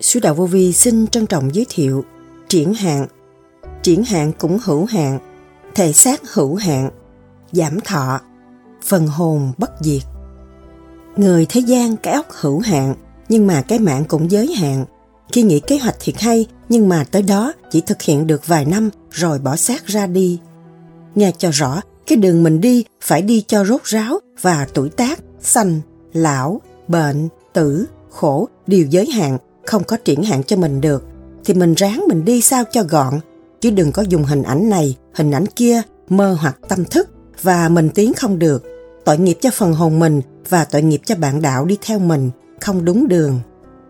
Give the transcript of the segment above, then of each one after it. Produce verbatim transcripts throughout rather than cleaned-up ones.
Sư Đạo Vô Vi xin trân trọng giới thiệu triển hạn. Triển hạn cũng hữu hạn, thể xác hữu hạn, giảm thọ, phần hồn bất diệt. Người thế gian cái óc hữu hạn, nhưng mà cái mạng cũng giới hạn. Khi nghĩ kế hoạch thiệt hay, nhưng mà tới đó chỉ thực hiện được vài năm rồi bỏ xác ra đi. Nghe cho rõ, cái đường mình đi phải đi cho rốt ráo và tuổi tác, sanh, lão, bệnh, tử, khổ đều giới hạn, không có triển hạn cho mình được. Thì mình ráng mình đi sao cho gọn, chứ đừng có dùng hình ảnh này, hình ảnh kia, mơ hoặc tâm thức và mình tiến không được. Tội nghiệp cho phần hồn mình và tội nghiệp cho bạn đạo đi theo mình, không đúng đường.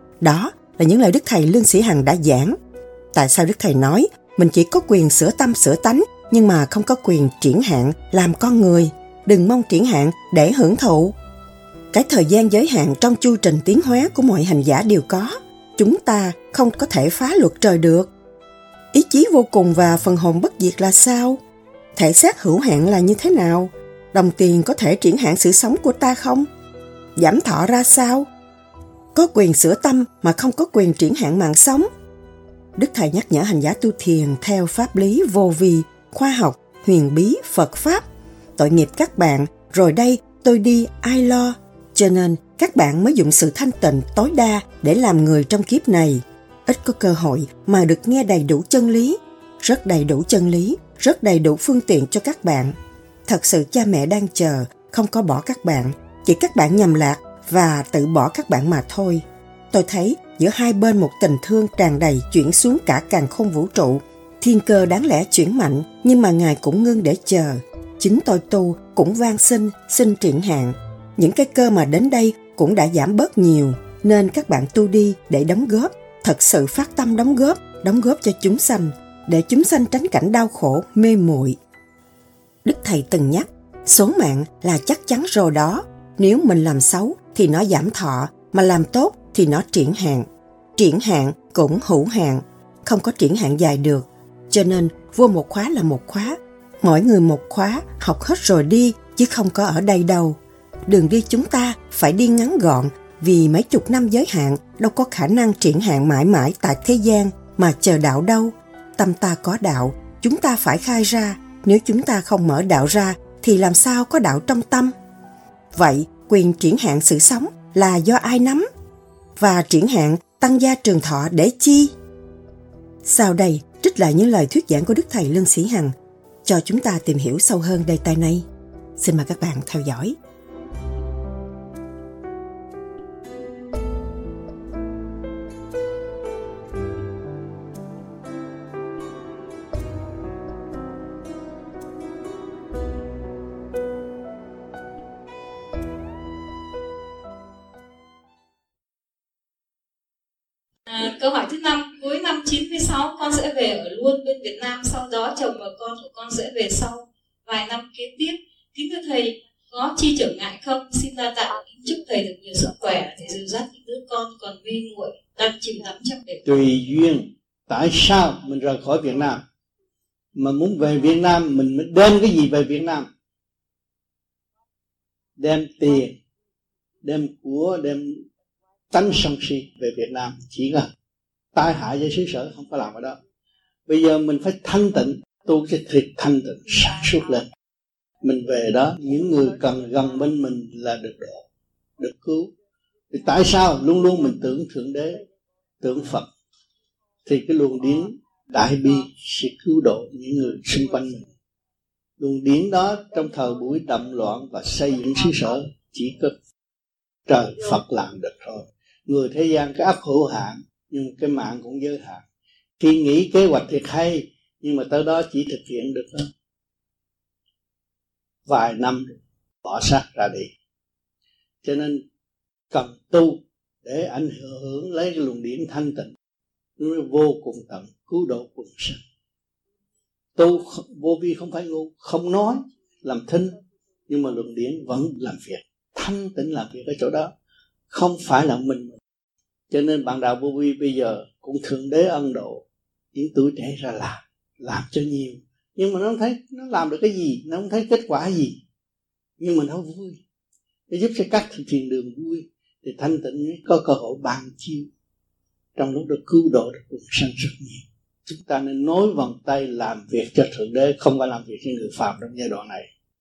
Đó là những lời Đức Thầy Lương Sĩ Hằng đã giảng. Tại sao Đức Thầy nói mình chỉ có quyền sửa tâm sửa tánh, nhưng mà không có quyền triển hạn làm con người. Đừng mong triển hạn để hưởng thụ. Cái thời gian giới hạn trong chu trình tiến hóa của mọi hành giả đều có. Chúng ta không có thể phá luật trời được. Ý chí vô cùng và phần hồn bất diệt là sao? Thể xác hữu hạn là như thế nào? Đồng tiền có thể triển hạn sự sống của ta không? Giảm thọ ra sao? Có quyền sửa tâm mà không có quyền triển hạn mạng sống. Đức Thầy nhắc nhở hành giả tu thiền theo pháp lý vô vi, khoa học, huyền bí, Phật Pháp. Tội nghiệp các bạn, rồi đây tôi đi ai lo? Cho nên các bạn mới dụng sự thanh tịnh tối đa để làm người trong kiếp này. Ít có cơ hội mà được nghe đầy đủ chân lý. Rất đầy đủ chân lý, rất đầy đủ phương tiện cho các bạn. Thật sự cha mẹ đang chờ, không có bỏ các bạn. Chỉ các bạn nhầm lạc và tự bỏ các bạn mà thôi. Tôi thấy giữa hai bên một tình thương tràn đầy chuyển xuống cả càn khôn vũ trụ. Thiên cơ đáng lẽ chuyển mạnh, nhưng mà Ngài cũng ngưng để chờ. Chính tôi tu cũng van xin, xin triển hạn. Những cái cơ mà đến đây cũng đã giảm bớt nhiều, nên các bạn tu đi để đóng góp, thật sự phát tâm đóng góp, đóng góp cho chúng sanh, để chúng sanh tránh cảnh đau khổ, mê muội. Đức Thầy từng nhắc, số mạng là chắc chắn rồi đó. Nếu mình làm xấu thì nó giảm thọ, mà làm tốt thì nó triển hạn. Triển hạn cũng hữu hạn, không có triển hạn dài được. Cho nên vô một khóa là một khóa, mỗi người một khóa, học hết rồi đi, chứ không có ở đây đâu. Đường đi chúng ta phải đi ngắn gọn, vì mấy chục năm giới hạn đâu có khả năng triển hạn mãi mãi tại thế gian mà chờ đạo đâu. Tâm ta có đạo, chúng ta phải khai ra. Nếu chúng ta không mở đạo ra thì làm sao có đạo trong tâm? Vậy quyền triển hạn sự sống là do ai nắm? Và triển hạn tăng gia trường thọ để chi? Sau đây trích lại những lời thuyết giảng của Đức Thầy Lương Sĩ Hằng cho chúng ta tìm hiểu sâu hơn đề tài này. Xin mời các bạn theo dõi. À, câu hỏi thứ năm, cuối năm chín mươi sáu con sẽ về ở luôn bên Việt Nam, sau đó chồng và con của con sẽ về sau vài năm kế tiếp. Kính thưa thầy, có chi trở ngại không? Xin đa tạ, chúc thầy được nhiều sức khỏe để dìu dắt những đứa con còn mê muội đang chìm đắm trong bể. Tùy duyên, tại sao mình rời khỏi Việt Nam? Mà muốn về Việt Nam mình mới đem cái gì về Việt Nam? Đem tiền, đem của, đem tánh sân si về Việt Nam, chỉ là tai hại cho xứ sở, không có làm ở đó. Bây giờ mình phải thanh tịnh, tu cái thiệt thanh tịnh sáng suốt lên. Mình về đó, những người cần gần bên mình là được độ, được cứu. Thì tại sao luôn luôn mình tưởng Thượng Đế, tưởng Phật? Thì cái luồng điển đại bi sẽ cứu độ những người xung quanh mình. Luồng điển đó trong thời buổi đậm loạn và xây dựng xứ sở chỉ có trời Phật làm được thôi. Người thế gian cái óc hữu hạn, nhưng cái mạng cũng giới hạn. Khi nghĩ kế hoạch thiệt hay, nhưng mà tới đó chỉ thực hiện được đó vài năm bỏ xác ra đi. Cho nên cần tu để ảnh hưởng lấy cái luồng điển thanh tịnh, nó vô cùng tận, cứu độ quần sanh. Tu vô vi không phải ngu, không nói, làm thinh, nhưng mà luồng điển vẫn làm việc, thanh tịnh làm việc ở chỗ đó, không phải là mình. Cho nên bạn đạo vô vi bây giờ cũng Thượng Đế ân độ những tuổi trẻ ra làm, làm cho nhiều, nhưng mà nó không thấy nó làm được cái gì, nó không thấy kết quả gì, nhưng mà nó vui, nó giúp cho các thiền đường vui, thì thanh tịnh có cơ hội bàn chiêu trong lúc đó cứu độ được cuộc sanh rất nhiều. Chúng ta nên nối vòng tay làm việc cho Thượng Đế, không phải làm việc cho người phạm trong giai đoạn này.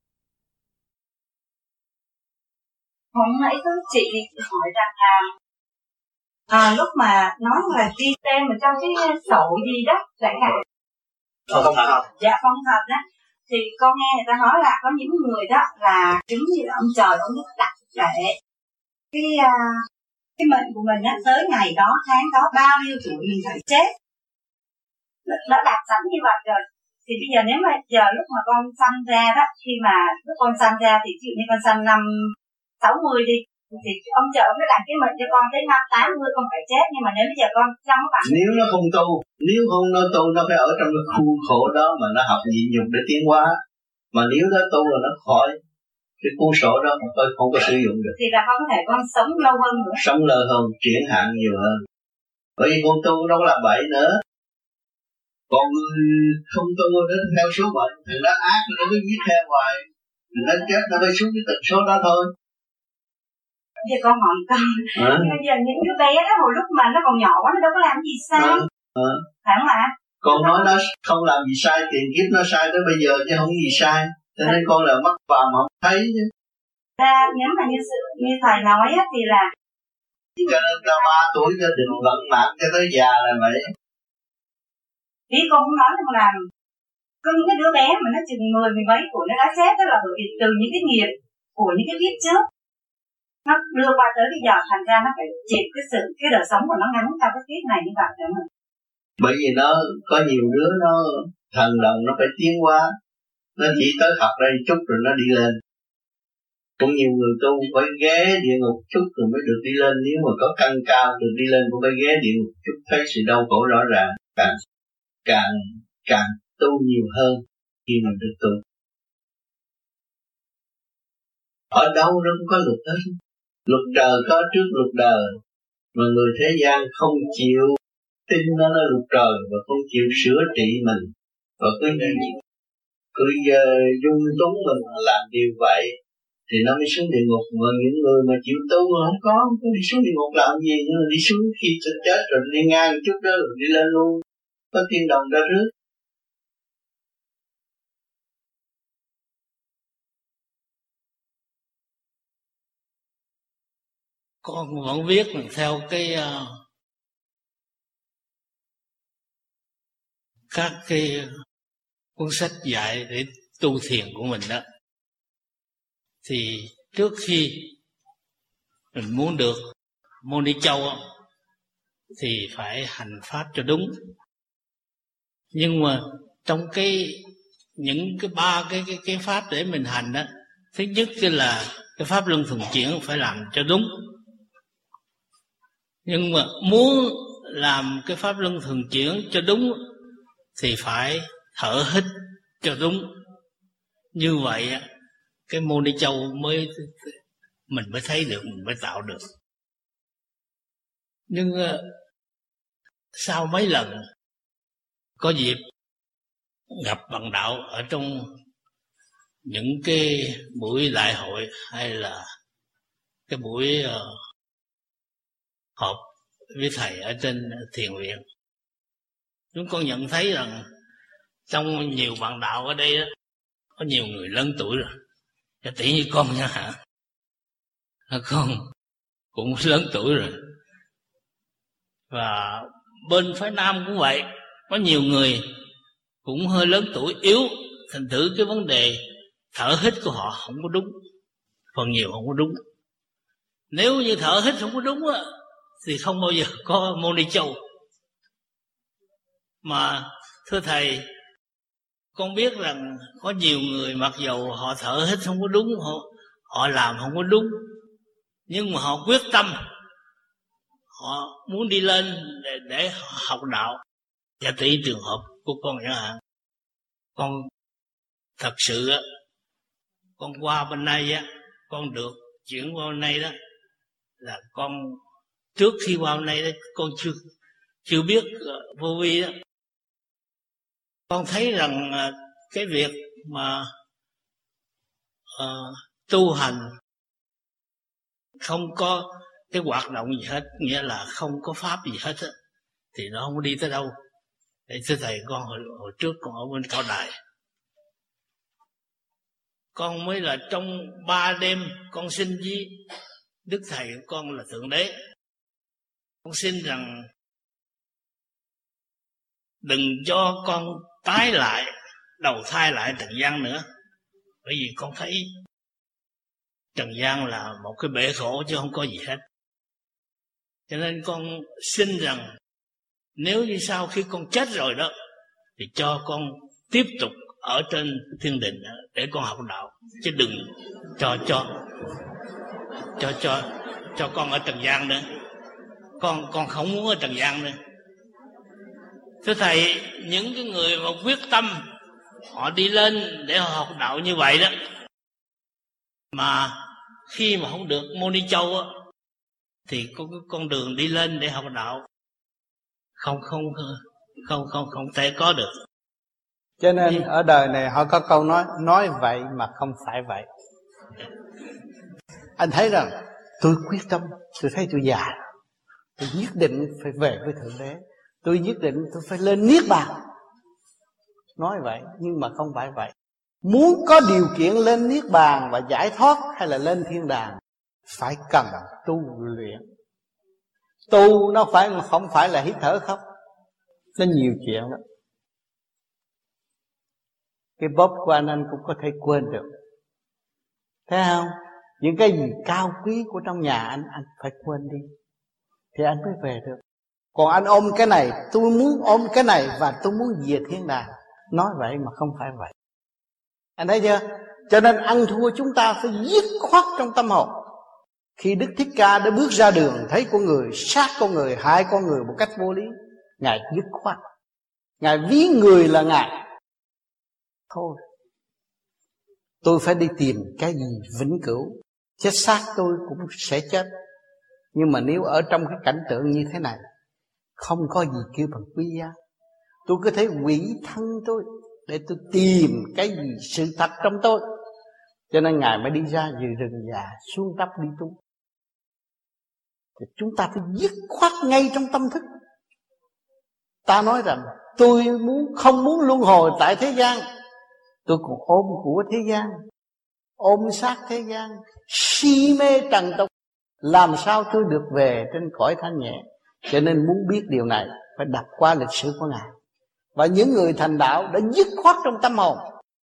Hồi nãy có chị hỏi rằng là à, lúc mà nói là ghi tên mà trong cái sổ gì đó chẳng hạn, phong thật, dạ phong thật đó, thì con nghe người ta nói là có những người đó là giống như là ông trời ông đức đặt để cái uh, cái mệnh của mình á, tới ngày đó tháng đó bao nhiêu tuổi mình phải chết, đã đặt sẵn như vậy rồi. Thì bây giờ nếu mà giờ lúc mà con sanh ra đó, khi mà lúc con sanh ra thì ví dụ như con sanh năm sáu mươi đi, thì ông trời ông đã đặt cái mệnh cho con tới năm tám mươi con phải chết. Nhưng mà nếu bây giờ con trong các bạn, nếu nó không tu, nếu không nó tu, nó phải ở trong cái khuôn khổ đó mà nó học nhịn nhục để tiến hóa. Mà nếu nó tu là nó khỏi cái cuốn sổ đó mà tôi không có sử dụng được, thì là con có thể con sống lâu hơn nữa, sống lâu hơn, triển hạn nhiều hơn. Bởi vì con tu đâu có làm bậy nữa. Còn người không tu nó theo số mệnh, thì nó ác nó cứ giết theo hoài, thì nó chết nó phải xuống cái tần số đó thôi. Giờ con hỏi con, à. Bây giờ những đứa bé đó hồi lúc mà nó còn nhỏ quá nó đâu có làm gì sai, à. À. Phải không ạ? Con nói nó không làm gì sai, tiền kiếp nó sai tới bây giờ chứ không gì sai. Cho nên con là mắc vào mà không thấy chứ. Ra nếu mà như sự như thầy nói á, thì là cho nên ra ba tuổi gia đình vận mạng cho tới già là vậy. Ý con cũng nói rằng là có những cái đứa bé mà nó chừng mười mười mấy tuổi nó đã chết, đó là bởi vì từ những cái nghiệp của những cái kiếp trước nó đưa qua tới bây giờ, thành ra nó phải chịu cái sự cái đời sống của nó ngắn trong cái kiếp này như vậy đó mà. Bởi vì nó có nhiều đứa nó thần đồng nó phải tiến hóa, nó chỉ tới học đây chút rồi nó đi lên. Cũng nhiều người tu phải ghé địa ngục chút rồi mới được đi lên. Nếu mà có căn cao được đi lên cũng phải ghé địa ngục chút, thấy sự đau khổ rõ ràng. Càng càng càng tu nhiều hơn khi mình được tu. Ở đâu nó cũng có luật hết. Luật trời có trước luật đời, mà người thế gian không chịu tin nó là luật trời và không chịu sửa trị mình, và cứ cứ uh, dung túng mình làm điều vậy thì nó mới xuống địa ngục. Mà những người mà chịu tu không có, không có đi xuống địa ngục làm gì, nhưng mà đi xuống khi chết rồi đi ngang chút đó rồi đi lên luôn, có tiên đồng ra rước. Con vẫn viết theo cái uh, các cái cuốn sách dạy để tu thiền của mình đó. Thì trước khi mình muốn được Môn Ni Châu thì phải hành pháp cho đúng. Nhưng mà trong cái những cái ba cái cái cái pháp để mình hành đó, thứ nhất là cái pháp luân thường chuyển phải làm cho đúng. Nhưng mà muốn làm cái pháp luân thường chuyển cho đúng thì phải thở hít cho đúng. Như vậy cái Môn Ni Châu mới mình mới thấy được, mình mới tạo được. Nhưng sau mấy lần có dịp gặp bạn đạo ở trong những cái buổi đại hội hay là cái buổi uh, họp với thầy ở trên thiền viện, chúng con nhận thấy rằng trong nhiều bạn đạo ở đây đó, có nhiều người lớn tuổi rồi. Cho tỷ như con nha hả, con cũng lớn tuổi rồi. Và bên phái nam cũng vậy, có nhiều người cũng hơi lớn tuổi yếu, thành thử cái vấn đề thở hít của họ không có đúng, phần nhiều không có đúng. Nếu như thở hít không có đúng á, thì không bao giờ có Môn Ni Châu. Mà thưa thầy, con biết rằng có nhiều người mặc dầu họ thở hít không có đúng, họ, họ làm không có đúng, nhưng mà họ quyết tâm, họ muốn đi lên để, để học đạo. Và tỷ trường hợp của con chẳng hạn, con thật sự á, con qua bên này á, con được chuyển qua bên này đó, là con trước khi qua bên này đó, con chưa chưa biết uh, vô vi đó. Con thấy rằng uh, cái việc mà uh, tu hành không có cái hoạt động gì hết, nghĩa là không có pháp gì hết á, thì nó không có đi tới đâu. Để thưa thầy, con hồi, hồi trước con ở bên Cao Đài, con mới là trong ba đêm con xin với Đức Thầy con là Thượng Đế, con xin rằng đừng cho con tái lại, đầu thai lại trần gian nữa. Bởi vì con thấy trần gian là một cái bể khổ chứ không có gì hết. Cho nên con xin rằng nếu như sau khi con chết rồi đó, thì cho con tiếp tục ở trên thiên đình để con học đạo, chứ đừng cho cho cho cho cho con ở trần gian nữa. Con con không muốn ở trần gian nữa. Thưa thầy, những cái người mà quyết tâm họ đi lên để họ học đạo như vậy đó, mà khi mà không được Moni Châu á, thì có cái con đường đi lên để học đạo không không không không không thể có được. Cho nên ở đời này họ có câu nói, nói vậy mà không phải vậy. Anh thấy rằng tôi quyết tâm, tôi thấy tôi già, tôi nhất định phải về với Thượng Đế, tôi nhất định tôi phải lên Niết Bàn. Nói vậy nhưng mà không phải vậy. Muốn có điều kiện lên Niết Bàn và giải thoát hay là lên thiên đàng, phải cần tu luyện. Tu nó phải không phải là hít thở không, nó nhiều chuyện lắm. Cái bóp của anh anh cũng có thể quên được, thấy không? Những cái gì cao quý của trong nhà anh, anh phải quên đi thì anh mới về được. Còn anh ôm cái này, tôi muốn ôm cái này và tôi muốn về thiên đàng, nói vậy mà không phải vậy. Anh thấy chưa? Cho nên ăn thua chúng ta phải dứt khoát trong tâm hồn. Khi Đức Thích Ca đã bước ra đường, thấy con người sát con người, hại con người một cách vô lý, Ngài dứt khoát. Ngài ví người là Ngài. Thôi, tôi phải đi tìm cái gì vĩnh cửu, chết xác tôi cũng sẽ chết. Nhưng mà nếu ở trong cái cảnh tượng như thế này, không có gì kêu bằng quý giá. Tôi có thể hủy thân tôi để tôi tìm cái gì sự thật trong tôi. Cho nên Ngài mới đi ra từ rừng già xuống tấp đi tu. Thì chúng ta phải dứt khoát ngay trong tâm thức. Ta nói rằng tôi muốn không muốn luân hồi tại thế gian, tôi còn ôm của thế gian, ôm sát thế gian, si mê trần tục, làm sao tôi được về trên cõi thanh nhẹ. Cho nên muốn biết điều này phải đọc qua lịch sử của Ngài. Và những người thành đạo đã dứt khoát trong tâm hồn.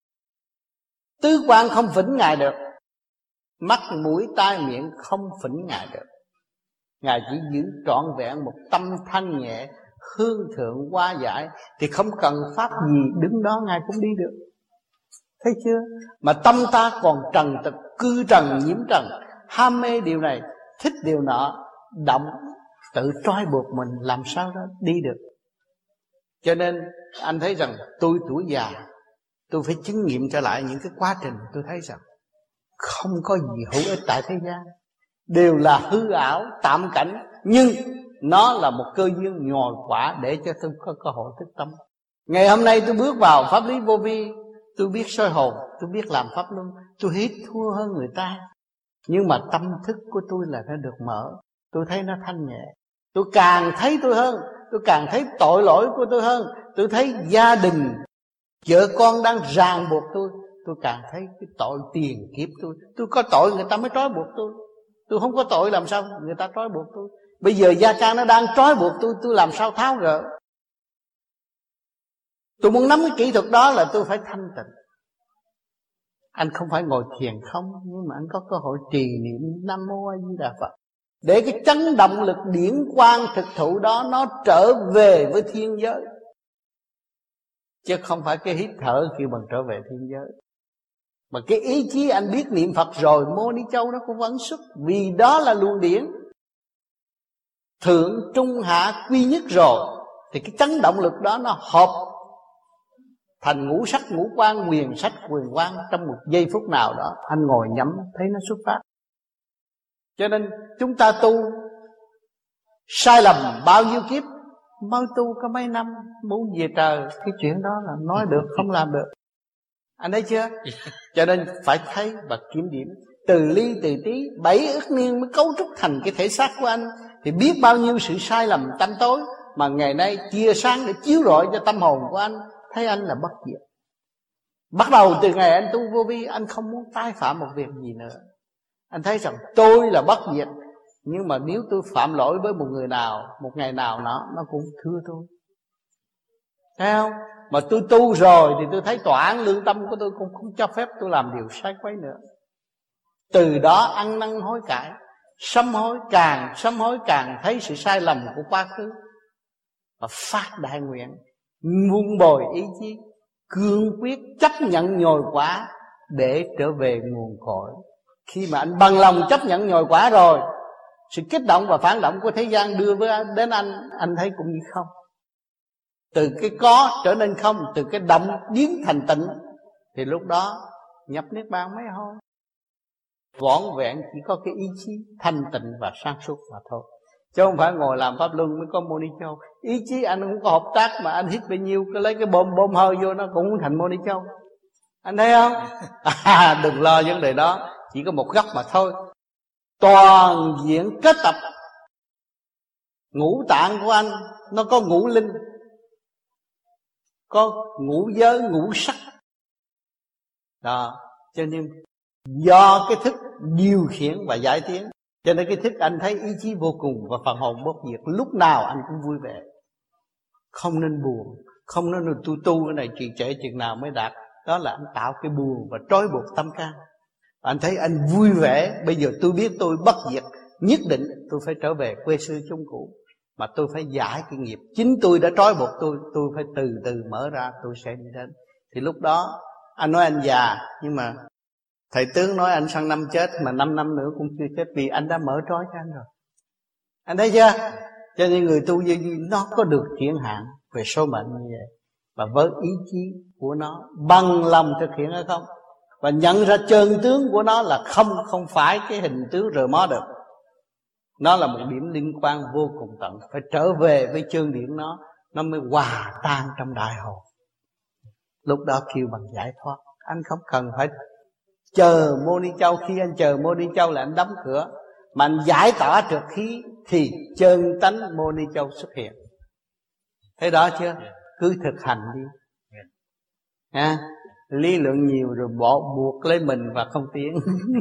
Tứ quan không phỉnh Ngài được, mắt mũi tai miệng không phỉnh Ngài được. Ngài chỉ giữ trọn vẹn một tâm thanh nhẹ, hương thượng hoa giải, thì không cần pháp gì đứng đó Ngài cũng đi được. Thấy chưa? Mà tâm ta còn trần tật, cư trần nhiễm trần, ham mê điều này, thích điều nọ, động tự trói buộc mình, làm sao đó đi được. Cho nên anh thấy rằng tôi tuổi già, tôi phải chứng nghiệm trở lại những cái quá trình. Tôi thấy rằng không có gì hữu ích tại thế gian, đều là hư ảo, tạm cảnh. Nhưng nó là một cơ duyên nhồi quả để cho tôi có cơ hội thức tâm. Ngày hôm nay tôi bước vào pháp lý vô vi, tôi biết soi hồn, tôi biết làm pháp luân, tôi hết thua hơn người ta. Nhưng mà tâm thức của tôi là nó được mở. Tôi thấy nó thanh nhẹ. Tôi càng thấy tôi hơn, tôi càng thấy tội lỗi của tôi hơn. Tôi thấy gia đình, vợ con đang ràng buộc tôi, tôi càng thấy cái tội tiền kiếp tôi. Tôi có tội người ta mới trói buộc tôi, tôi không có tội làm sao người ta trói buộc tôi. Bây giờ gia can nó đang trói buộc tôi, tôi làm sao tháo gỡ. Tôi muốn nắm cái kỹ thuật đó là tôi phải thanh tịnh. Anh không phải ngồi thiền không, nhưng mà anh có cơ hội trì niệm Nam Mô A Di Đà Phật, để cái chấn động lực điển quang thực thụ đó nó trở về với thiên giới. Chứ không phải cái hít thở khi bằng trở về thiên giới. Mà cái ý chí anh biết niệm Phật rồi, Mô Ni Châu nó cũng vẫn xuất. Vì đó là luồng điển thượng trung hạ quy nhất rồi, thì cái chấn động lực đó nó hợp thành ngũ sắc ngũ quan, quyền sắc quyền quang. Trong một giây phút nào đó anh ngồi nhắm thấy nó xuất phát. Cho nên chúng ta tu sai lầm bao nhiêu kiếp, mới tu có mấy năm muốn về trời. Cái chuyện đó là nói được không làm được. Anh thấy chưa? Cho nên phải thấy và kiểm điểm. Từ ly từ tí bảy ức niên mới cấu trúc thành cái thể xác của anh, thì biết bao nhiêu sự sai lầm tăm tối. mà ngày nay chia sáng để chiếu rọi cho tâm hồn của anh, thấy anh là bất diệt. Bắt đầu từ ngày anh tu vô vi, anh không muốn tái phạm một việc gì nữa. Anh thấy rằng tôi là bất diệt, nhưng mà nếu tôi phạm lỗi với một người nào, một ngày nào nó nó cũng thưa tôi. Thấy không? Mà tôi tu rồi thì tôi thấy tòa án lương tâm của tôi cũng không cho phép tôi làm điều sai quấy nữa. Từ đó ăn năn hối cải, sám hối, càng sám hối càng thấy sự sai lầm của quá khứ, và phát đại nguyện muôn bồi ý chí, cương quyết chấp nhận nhồi quả để trở về nguồn cội. Khi mà anh bằng lòng chấp nhận nhồi quả rồi, sự kích động và phản động của thế gian đưa với đến anh, anh thấy cũng như không. Từ cái có trở nên không, từ cái động biến thành tịnh, thì lúc đó nhập niết bàn mới thôi. Vỏn vẹn chỉ có cái ý chí thanh tịnh và sáng suốt mà thôi, chứ không phải ngồi làm pháp luân mới có Mô Ni Châu. Ý chí anh không có hợp tác, mà anh hít bao nhiêu cái lấy cái bơm bơm hơi vô nó cũng thành Mô Ni Châu. Anh thấy không? À, đừng lo vấn đề đó, chỉ có một góc mà thôi. Toàn diện kết tập. Ngũ tạng của anh nó có ngũ linh, có ngũ giới, ngũ sắc đó. Cho nên do cái thức điều khiển và giải tiến, cho nên cái thức anh thấy ý chí vô cùng và phần hồn bất diệt. Lúc nào anh cũng vui vẻ, không nên buồn, không nên tu tu cái này trì trệ chừng nào mới đạt. Đó là anh tạo cái buồn và trói buộc tâm can. Anh thấy anh vui vẻ, bây giờ tôi biết tôi bất diệt, nhất định tôi phải trở về quê xưa chung cũ, mà tôi phải giải cái nghiệp chính tôi đã trói buộc tôi, tôi phải từ từ mở ra, tôi sẽ đi đến. Thì lúc đó anh nói anh già, nhưng mà thầy tướng nói anh sang năm chết, mà năm năm nữa cũng chưa chết, vì anh đã mở trói cho anh rồi. Anh thấy chưa? Cho nên người tu vô vi nó có được triển hạn về số mệnh như vậy, và với ý chí của nó bằng lòng thực hiện hay không, và nhận ra chân tướng của nó là không, không phải cái hình tướng rờ mó được. Nó là một điểm liên quan vô cùng tận, phải trở về với chân điển nó, nó mới hòa tan trong đại hồn. Lúc đó kêu bằng giải thoát. Anh không cần phải chờ Mô Ni Châu. Khi anh chờ Mô Ni Châu là anh đóng cửa, mà anh giải tỏa trượt khí thì chân tánh Mô Ni Châu xuất hiện. Thế đó chưa? Cứ thực hành đi ha. Lý luận nhiều rồi bỏ buộc lấy mình và không tiến.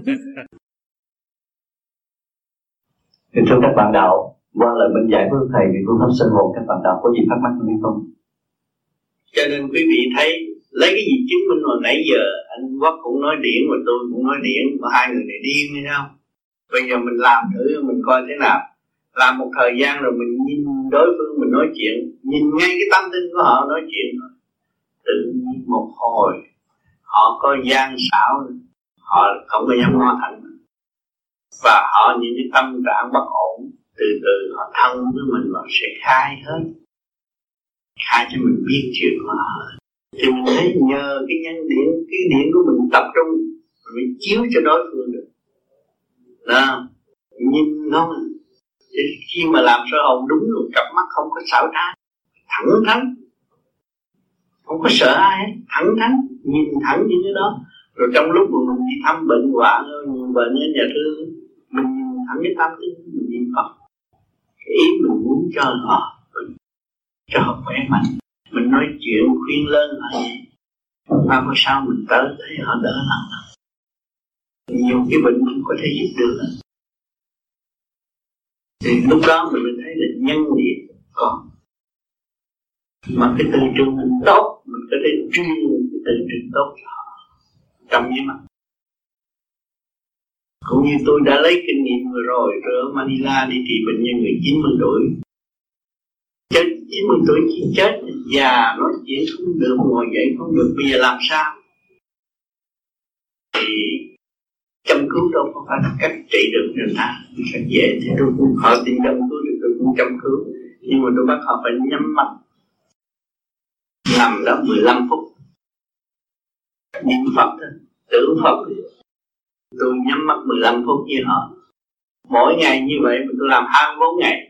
Thì thưa các bạn đạo, qua lời minh giải của thầy thì tôi thấm sân hồn các bạn đạo có gì thắc mắc hay không? Cho nên quý vị thấy lấy cái gì chứng minh hồi nãy giờ anh Quốc cũng nói điển và tôi cũng nói điển, mà hai người này điên hay sao? Bây giờ mình làm thử mình coi thế nào. Làm một thời gian rồi mình nhìn đối phương mình nói chuyện, nhìn ngay cái tâm linh của họ nói chuyện, tự nhiên một hồi họ có gian xảo, họ không có dám ngó thẳng, và họ những cái tâm trạng bất ổn, từ từ họ thân với mình và sẽ khai hết, khai cho mình biết chuyện của họ. Thì mình thấy nhờ cái nhân điển, cái điển của mình tập trung, mình chiếu cho đối phương được. Đó, nhìn không? Thì khi mà làm soi hồn đúng rồi, cặp mắt không có xảo trá, thẳng thắn, không có sợ ai hết, thẳng thắn, nhìn thẳng những cái đó. Rồi trong lúc mà mình đi thăm bệnh hoạn, mình bệnh ở nhà thương, mình nhìn thẳng cái tâm thức, mình niệm Phật. Cái ý mình muốn cho họ, cho họ khỏe mạnh. Mình nói chuyện khuyên lơn họ vậy, mà có sao mình tới thấy họ đỡ lòng. Nhiều cái bệnh cũng có thể giúp được. Thì lúc đó mình mới thấy là nhân nghiệp còn. Mà cái từ trường mình tốt, mình có thể truyền cái từ trường tốt cho họ trong như mắt. Cũng như tôi đã lấy kinh nghiệm vừa rồi, rồi ở Manila đi trị bệnh nhân người chín mươi tuổi. Chết chín mươi tuổi chỉ chết, già nói chuyện không được, ngồi dậy không được, bây giờ làm sao? Thì chăm cứu đâu có phải là cách trị được người ta, rất dễ. Thì tôi cũng họ tìm chăm cứu thì tôi cũng chăm cứu, nhưng mà tôi bắt họ phải nhắm mắt nằm đó mười lăm phút niệm Phật thôi, tưởng Phật. Tôi nhắm mắt mười lăm phút như họ. Mỗi ngày như vậy mà tôi làm hai mươi bốn ngày.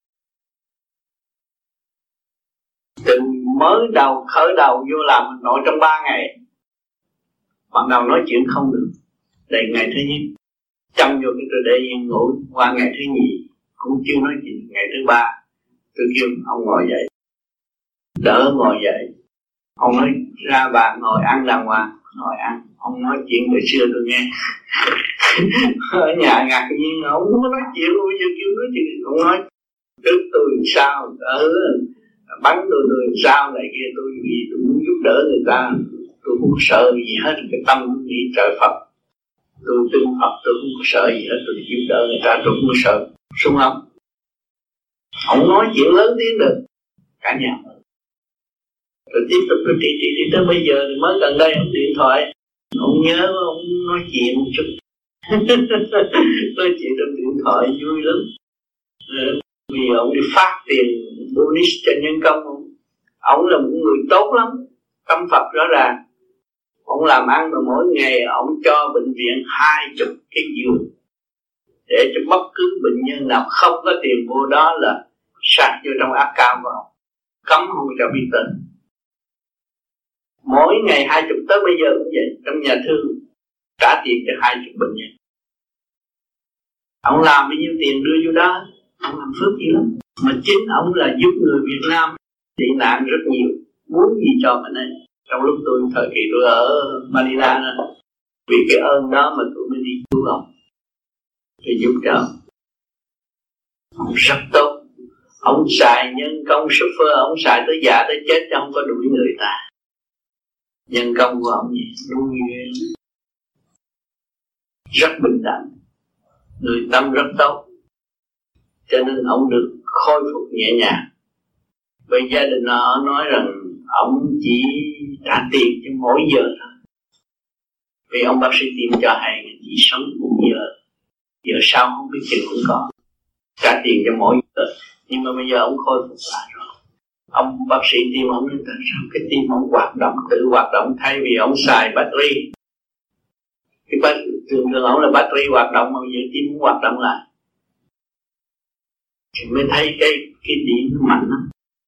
Từ mới đầu khởi đầu vô làm nội trong ba ngày, ban đầu nói chuyện không được. Đây ngày thứ nhất chăm vô cái từ đây ngủ, qua ngày thứ nhì cũng chưa nói chuyện, ngày thứ ba Tôi kêu ông ngồi dậy, đỡ ngồi dậy. Ông nói ra bàn ngồi ăn đàng hoàng, ngồi ăn. Ông nói chuyện về xưa tôi nghe. Ở nhà ngạc nhiên, ông không có nói chuyện, bây giờ kêu nói chuyện. Ông nói trước tôi sao, ở bắn tôi tôi sao này kia, tôi vì tôi muốn giúp đỡ người ta, tôi không sợ gì hết, cái tâm nghĩ trời Phật, tôi tin Phật, tôi không có sợ gì hết, tôi giúp đỡ người ta, tôi không có sợ sung không. Ông nói chuyện lớn tiếng được cả nhà. Rồi tiếp tục tôi trị trị trị tới bây giờ thì mới gần đây ông điện thoại, ông nhớ ông nói chuyện một chút. Nói chuyện trong điện thoại vui lắm. Vì ông đi phát tiền bonus cho nhân công. Ông ông là một người tốt lắm, tâm Phật rõ ràng. Ông làm ăn mà mỗi ngày ông cho bệnh viện hai chục cái giường để cho bất cứ bệnh nhân nào không có tiền vô đó là sạc vô trong áp cao của ông, cấm không cho biết tên. Mỗi ngày hai chục, tới bây giờ cũng vậy, trong nhà thương trả tiền cho hai chục bệnh nhân. Ông làm bao nhiêu tiền đưa vô đó, ông làm phước gì lắm. Mà chính ông là giúp người Việt Nam tị nạn rất nhiều, muốn gì cho mình ấy. Trong lúc tôi thời kỳ tôi ở Manila đó, vì cái ơn đó mà tôi mới đi cứu ông, để giúp cho ông. Ông rất tốt. Ông xài nhân công super, ông xài tới già tới chết chứ không có đuổi người ta. Nhân công của ông gì nuôi rất bình đẳng, người tâm rất tốt, cho nên ông được khôi phục nhẹ nhàng. Bởi gia đình họ nói rằng ông chỉ trả tiền cho mỗi giờ thôi, vì ông bác sĩ tim cho hay chỉ sống một giờ, giờ sau không biết chừng cũng có, trả tiền cho mỗi giờ. Nhưng mà bây giờ ông khôi phục lại rồi. Ông bác sĩ tim ông nói tại sao cái tim ông hoạt động, tự hoạt động, thay vì ông xài battery. Cái bát, thường thường ông là battery hoạt động mà bây giờ tim cũng hoạt động lại. Thì mới thấy cái cái điểm nó mạnh lắm.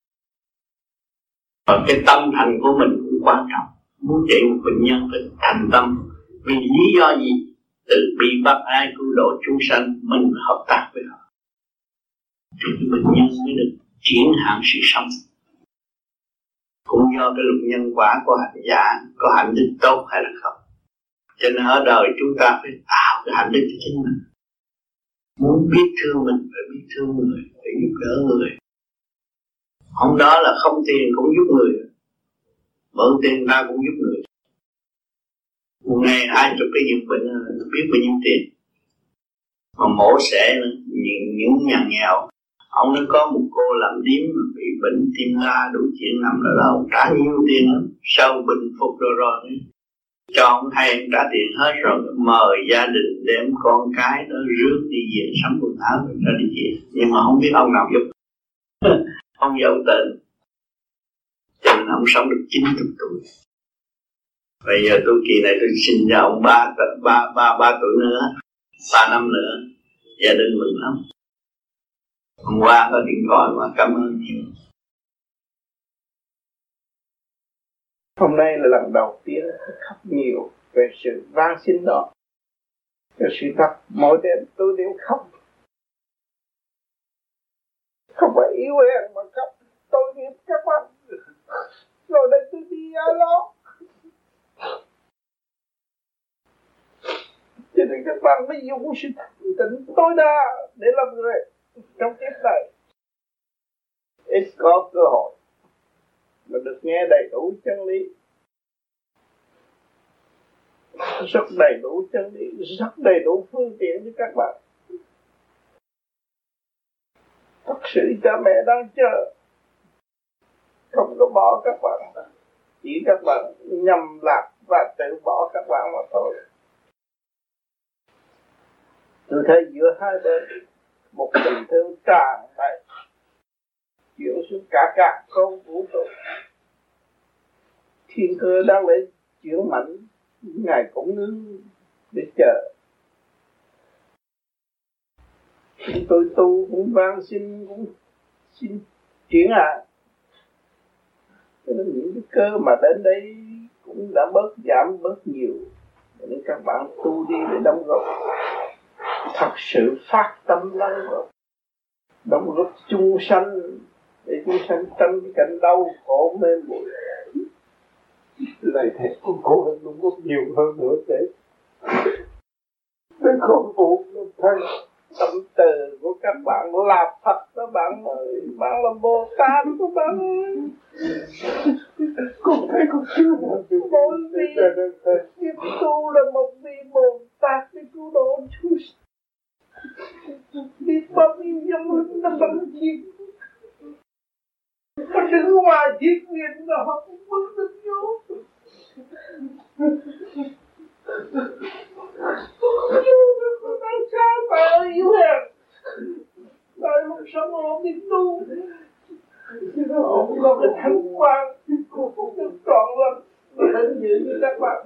Và cái tâm thành của mình cũng quan trọng. Muốn trị một bệnh nhân phải thành tâm. Vì lý do gì? Tự bị bắt ai cứu độ chúng sanh, mình hợp tác với họ, thì cái bệnh nhân mới được triển hạn sự sống. Cũng do cái luật nhân quả của hành giả có hạnh đức tốt hay là không. Cho nên ở đời chúng ta phải tạo cái hạnh đức cho chính mình. Muốn biết thương mình phải biết thương người, phải giúp đỡ người. Hôm đó là không tiền cũng giúp người, mượn tiền ta cũng giúp người. Một ngày hai chục cái giường bệnh biết bao nhiêu tiền. Mà mổ xẻ những, những nhà nghèo. Ông nó có một cô làm điếm bị bệnh tim la đủ chuyện nằm ở đâu, trả nhiều tiền lắm. Sau bình phục rồi rồi cho ông hay ông trả tiền hết rồi, mời gia đình đem con cái nó rước đi về, sắm quần áo ra đi về. Nhưng mà không biết ông nào giúp. Ông giàu tên, cho nên ông sống được chín mươi tuổi. Bây giờ tôi kỳ này tôi sinh ra ông ba ba ba ba tuổi nữa, ba năm nữa, gia đình mừng lắm. Hôm qua có điện thoại mà cảm ơn nhiều. Hôm nay là lần đầu tiên khóc nhiều về sự van xin đó. Về sự thật, mỗi đêm tôi đều khóc. Không phải yêu em mà khóc, tôi nghiệp các bạn. Rồi đây tôi đi alo. Cho nên các bạn mới dùng sự thành tịnh tối đa để làm người trong kiếp này. Ít có cơ hội mà được nghe đầy đủ chân lý, rất đầy đủ chân lý, rất đầy đủ phương tiện cho các bạn. Thật sự cha mẹ đang chờ, không có bỏ các bạn, chỉ các bạn nhầm lạc và tự bỏ các bạn mà thôi. Tôi thấy giữa hai bên một tình thương tràn đầy chuyển xuống cả cả con vũ trụ. Thiên cơ đang lấy chuyển mạnh, Ngài cũng ngưng để chờ. Chúng tôi tu cũng van xin, cũng xin chuyển hạ. Cho nên những cái cơ mà đến đây cũng đã bớt giảm bớt nhiều. Nên các bạn tu đi để đóng góp. Thật sự phát tâm đóng góp, đóng góp chung sanh để chúng sanh tránh cái cảnh đau khổ mê muội. Này thầy con cố hơn đúng có nhiều hơn nữa để để khổ phụ thầy. Tâm từ của các bạn là thật đó bạn ơi, bạn là Bồ Tát của bạn ơi. Con thấy con chưa làm được mỗi vị kiếp tu là một vị Bồ Tát để cứu độ chúng. Biết bao nhiêu dâm linh đã bằng chiếc. Con đứng ngoài chiếc miệng là họ cũng bước được vô. Con đang sao bà ơi yêu hẹn. Đời một sống ổn đi tu. Ông có cái thánh quan. Cô không được trọn lắm. Mà hình như như các bạn.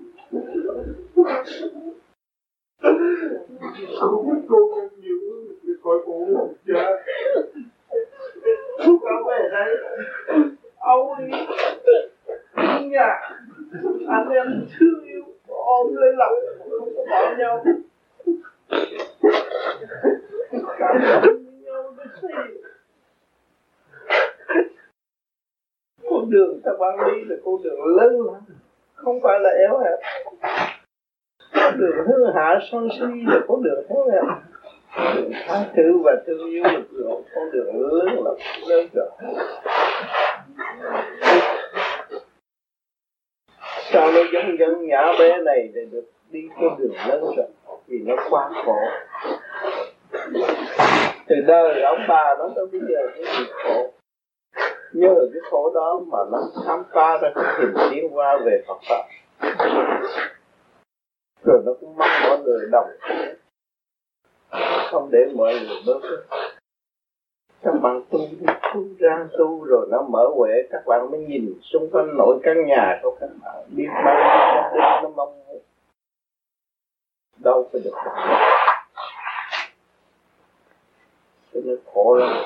Cô biết cô cần nhiều thì coi cô làm cha. Con về đây. Âu đi. Đi nhà. Anh em thương yêu. Ôm lấy lòng. Không có bỏ nhau. Cảm ơn nhau với gì. Con đường ta bạn đi là con đường lớn lắm. Không phải là éo hẹp. Con đường hư hạ sân si là con đường éo hẹp. Đường tha thứ và thương yêu là con đường lớn lắm. Lớn rồi. Sao nó giống dân nhỏ bé này để được đi con đường lớn rồi? Vì nó quá khổ. Từ đời ông bà nó tới bây giờ cái gì khổ. Nhờ cái khổ đó mà nó khám phá ra cái hình tiến qua về Phật Pháp. Rồi nó cũng mong mọi người đồng không để mọi người bớt. Các bạn tu đi, tu ra tu rồi nó mở huệ. Các bạn mới nhìn xung quanh nội căn nhà của các bạn. Biết bao nhiêu gia đình nó mong muốn. Đâu phải được. Cho nên khổ lắm.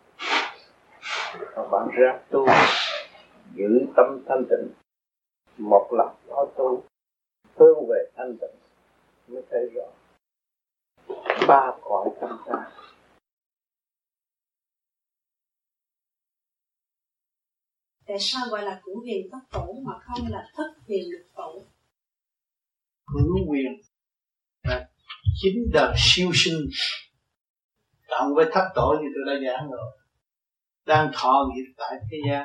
Các bạn ra tu, giữ tâm thanh tịnh, một lòng lo tu, hướng về thanh tịnh mới thấy rõ ba cõi tâm ta. Tại sao gọi là cửu huyền thất tổ mà không là thất huyền lục tổ? Cửu huyền là chính đời siêu sinh cộng với thất tổ như tôi đã giảng rồi, đang thọ nghiệp tại thế gian,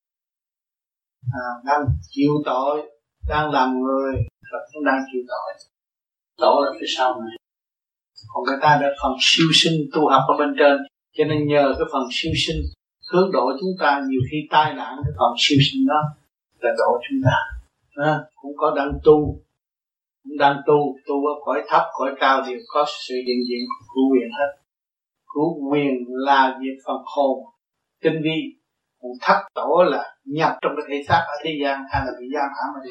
à, đang chịu tội, đang làm người và cũng đang chịu tội. Tổ là phía sau này, còn người ta đã phần siêu sinh tu học ở bên trên, cho nên nhờ cái phần siêu sinh hướng độ chúng ta. Nhiều khi tai nạn cái phần siêu sinh đó là độ chúng ta. À, cũng có đang tu, cũng đang tu, tu ở cõi thấp cõi cao đều có sự hiện diện của cửu huyền hết. Cửu huyền là việc phần hồn tinh vi, còn thất tổ là nhập trong cái thể xác ở thế gian hay là bị giam hãm ở đây,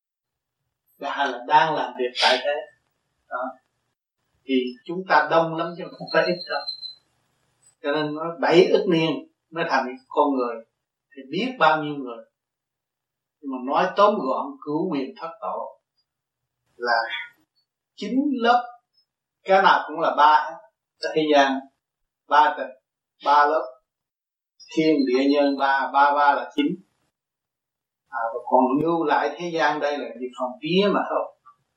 hay là đang làm việc tại thế đó. Thì chúng ta đông lắm chứ không phải ít đâu, cho nên nó bảy ức niên mới thành con người thì biết bao nhiêu người. Nhưng mà nói tóm gọn, cửu huyền thất tổ là chín lớp, cái nào cũng là ba hết. Thế gian ba tầng, ba lớp, thiên địa nhân ba, ba ba là chín. À, còn lưu lại thế gian đây là chỉ phần vía mà thôi.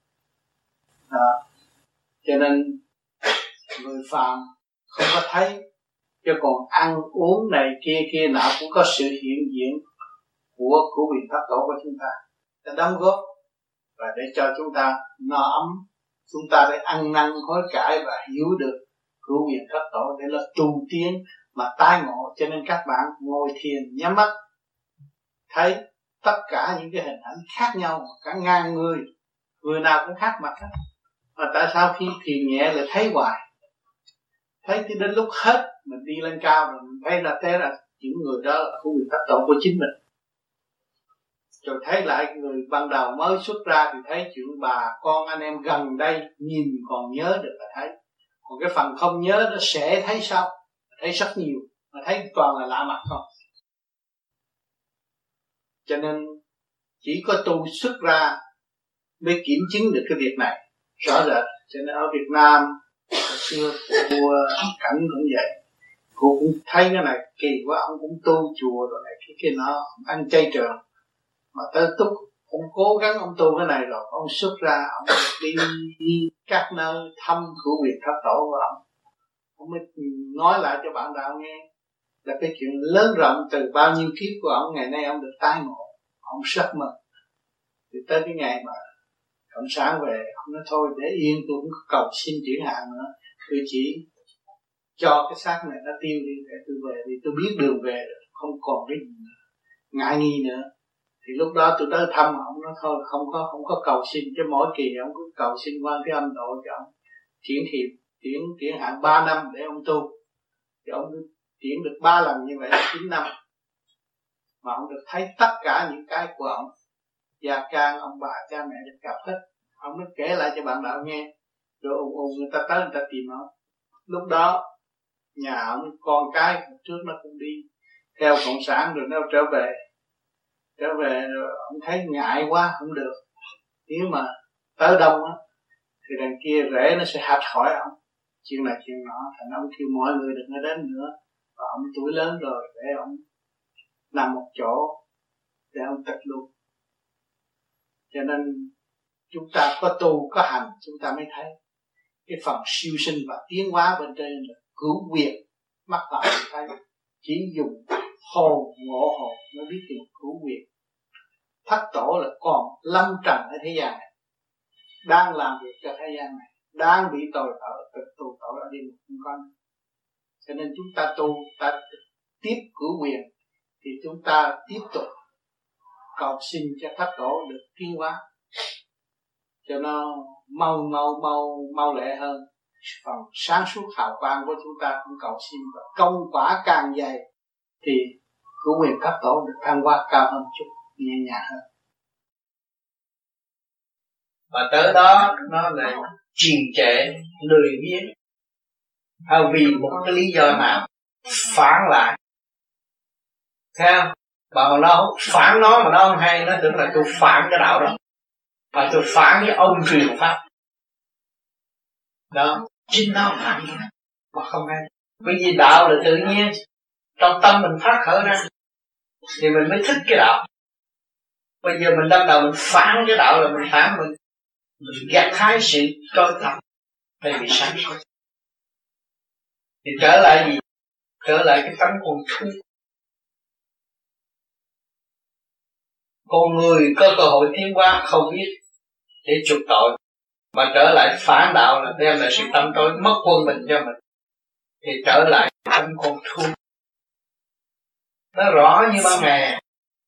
À, cho nên người phàm không có thấy, chứ còn ăn uống này kia kia nào cũng có sự hiện diện của của huyền thất tổ của chúng ta để đóng góp và để cho chúng ta no ấm, chúng ta để ăn năn hối cải và hiểu được cửu huyền thất tổ để là tu tiến mà tai ngộ. Cho nên các bạn ngồi thiền nhắm mắt thấy tất cả những cái hình ảnh khác nhau, cả ngàn người, người nào cũng khác mặt hết. Mà tại sao khi thiền nhẹ lại thấy hoài, thấy thì đến lúc hết mình đi lên cao rồi mình thấy là thế là những người đó là cửu huyền thất tổ của chính mình. Rồi thấy lại người ban đầu mới xuất ra thì thấy chuyện bà con anh em gần đây nhìn còn nhớ được là thấy, còn cái phần không nhớ nó sẽ thấy sau, thấy rất nhiều mà thấy toàn là lạ mặt không. Cho nên chỉ có tu xuất ra mới kiểm chứng được cái việc này rõ rệt. Cho nên ở Việt Nam xưa vua Cảnh cũng vậy, Cô cũng thấy cái này kỳ quá, ông cũng tu chùa rồi này cái kia nó ăn chay trường, mà tới túc ông cố gắng ông tu cái này rồi ông xuất ra ông đi, đi các nơi thăm cửu quyền thất tổ của ông, ông mới nói lại cho bạn đạo nghe là cái chuyện lớn rộng từ bao nhiêu kiếp của ông, ngày nay ông được tái ngộ, ông rất mừng. Thì tới cái ngày mà cộng sản về, ông nói thôi để yên, tôi không cầu xin chuyển hạn nữa, tôi chỉ cho cái xác này nó tiêu đi để tôi về, vì tôi biết đường về rồi, không còn cái gì nữa, ngại nghi nữa. Thì lúc đó tôi tới thăm ông, nói thôi không có không có cầu xin, chứ mỗi kỳ ông cứ cầu xin quan cái âm độ cho ông chuyển thiệp chuyển chuyển hạn ba năm để ông tu, thì ông chuyển được ba lần như vậy là chín năm, mà ông được thấy tất cả những cái của ông, gia can ông bà cha mẹ được gặp hết. Ông mới kể lại cho bạn đạo nghe, rồi ù ù người ta tới người ta tìm ông. Lúc đó nhà ông con cái trước nó cũng đi theo cộng sản, rồi nó trở về trở về rồi ông thấy ngại quá không được, nếu mà tới đông á thì đằng kia rễ nó sẽ hạch khỏi ông, chuyện này chuyện nọ, thành ông kêu mọi người đừng có đến nữa, và ông tuổi lớn rồi để ông nằm một chỗ để ông tịch luôn. Cho nên chúng ta có tu có hành chúng ta mới thấy cái phần siêu sinh và tiến hóa bên trên là cứu quyền, mắt vào thấy chỉ dùng hồn ngộ hồn mới biết được cứu quyền. Thất tổ là còn lâm trần ở thế gian này, đang làm việc cho thế gian này, đang bị tội ở cực tù tội ở địa ngục không có. Cho nên chúng ta tu, ta tiếp cứu quyền thì chúng ta tiếp tục cầu xin cho thất tổ được tiến hóa cho nó mau mau mau mau lẹ hơn. Phần sáng suốt hào quang của chúng ta cũng cầu xin, và công quả càng dày thì cứu quyền thất tổ được thăng hoa cao hơn chút, nhẹ nhàng hơn. Và tới đó nó lại trì trệ, lười biếng, hay vì một cái lý do nào phản lại, thấy không? Mà nó phản nó mà nó không hay, nó tưởng là tôi phản cái đạo đó, mà tôi phản với ông truyền pháp đó, chính nó phản mà không hay. Bởi vì đạo là tự nhiên, trong tâm mình phát khởi ra thì mình mới thích cái đạo. Bây giờ mình đâm đầu mình phản cái đạo là mình phản mình mình gặt hái sự coi trọng tại vì sáng suốt. Thì trở lại gì? Trở lại cái tánh con thú. Con người có cơ hội tiến hóa không biết để chuộc tội, mà trở lại phản đạo là đem lại sự tâm tối, mất quân mình cho mình, thì trở lại tánh con thú. Nó rõ như ban ngày.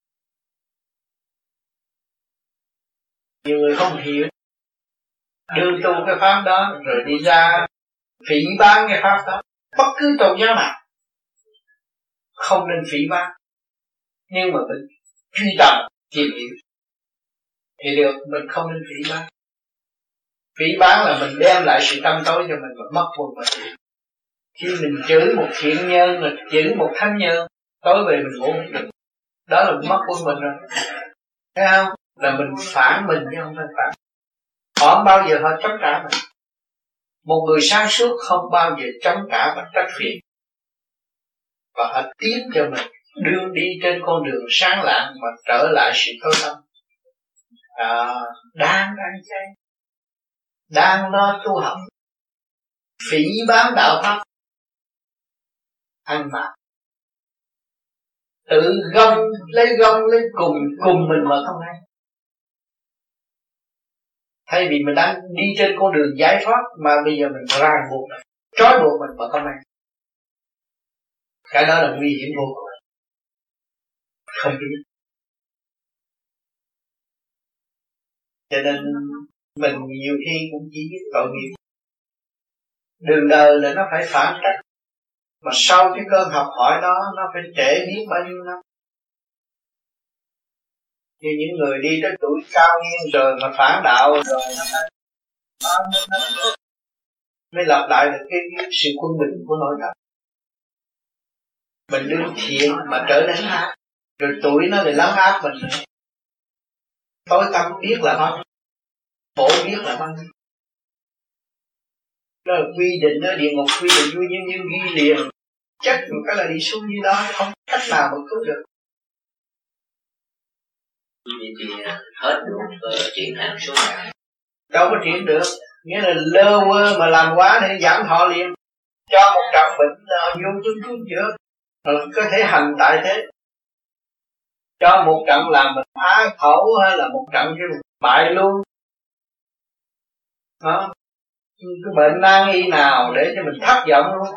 Nhiều người không hiểu, đưa tu cái pháp đó rồi đi ra phỉ bán cái pháp đó. Bất cứ tôn giáo nào không nên phỉ bán, nhưng mà mình truy tầm tìm hiểu thì được, mình không nên phỉ bán. Phỉ bán là mình đem lại sự tâm tối cho mình và mất quân mình. Khi mình chửi một thiện nhân, mình chửi một thánh nhân, tối về mình ngủ không được, đó là mất quân mình rồi, thấy không? Là mình phản mình chứ không phải phản. Họ không bao giờ họ chống trả mình. Một người sáng suốt không bao giờ chống trả và trách phiền, và họ tiếp cho mình đưa đi trên con đường sáng lạng mà trở lại sự tối tâm. À, đang ăn chay, đang lo tu học, phỉ bán đạo pháp, ăn mạn, tự gông lấy gông lấy cùng cùng mình mà không hay. Thay vì mình đang đi trên con đường giải thoát mà bây giờ mình ràng buộc mình, trói buộc mình mà không hay. Cái đó là nguy hiểm vô cùng. Không biết. Cho nên mình nhiều khi cũng chỉ biết tội nghiệp. Đường đời là nó phải phản trách, mà sau cái cơn học hỏi đó nó phải trễ biết bao nhiêu năm. Như những người đi tới tuổi cao niên rồi mà phản đạo rồi nó mới lặp lại được cái, cái sự quân bình của nội tâm. Mình đương thiện mà trở nên ác, rồi tuổi nó lại lắng áp mình nữa. Tối tâm biết là bao, khổ biết là bao. Đó là quy định đó, địa ngục quy định vô nhân nhân ghi liền. chết một cái là đi xuống như đó, không cách nào mà cứu được. Vậy thì hết được uh, chuyển hạn số ngài. Đâu có chuyển được, nghĩa là lơ quơ mà làm quá để giảm thọ liền. Cho một trận bệnh uh, vô chung cứu chữa, rồi có thể hành tại thế. Cho một trận làm mình á khẩu hay là một trận cho mình bại luôn. Đó. Cái bệnh nan y nào để cho mình thất vọng luôn.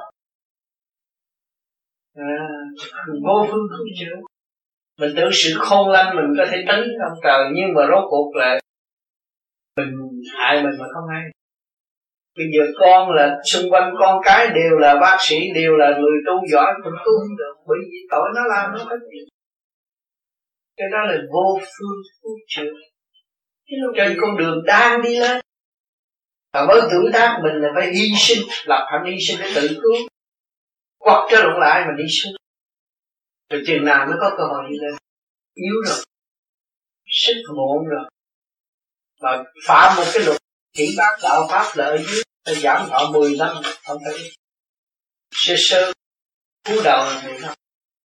À, mình vô phương cứu chữa. Mình tưởng sự khôn lanh mình có thể tấn ông trời, nhưng mà rốt cuộc là mình hại mình mà không hay. Bây giờ con là xung quanh con cái đều là bác sĩ, đều là người tu giỏi, mình cứu không được, bởi vì tội nó làm nó có gì. Cái đó là vô phương cứu chữa. Trên con đường đang đi lên, và với tuổi tác mình là phải hy sinh, lập hạnh hy sinh để tự cứu, quật cho lụng lại mà đi xuống. Rồi chừng nào mới có cơ hội đi lên. Yếu rồi, sức muộn rồi, mà phạm một cái luật chỉ bác đạo pháp là ở dưới, phải giảm thọ mười năm, không phải sơ sơ cú đầu là mười năm.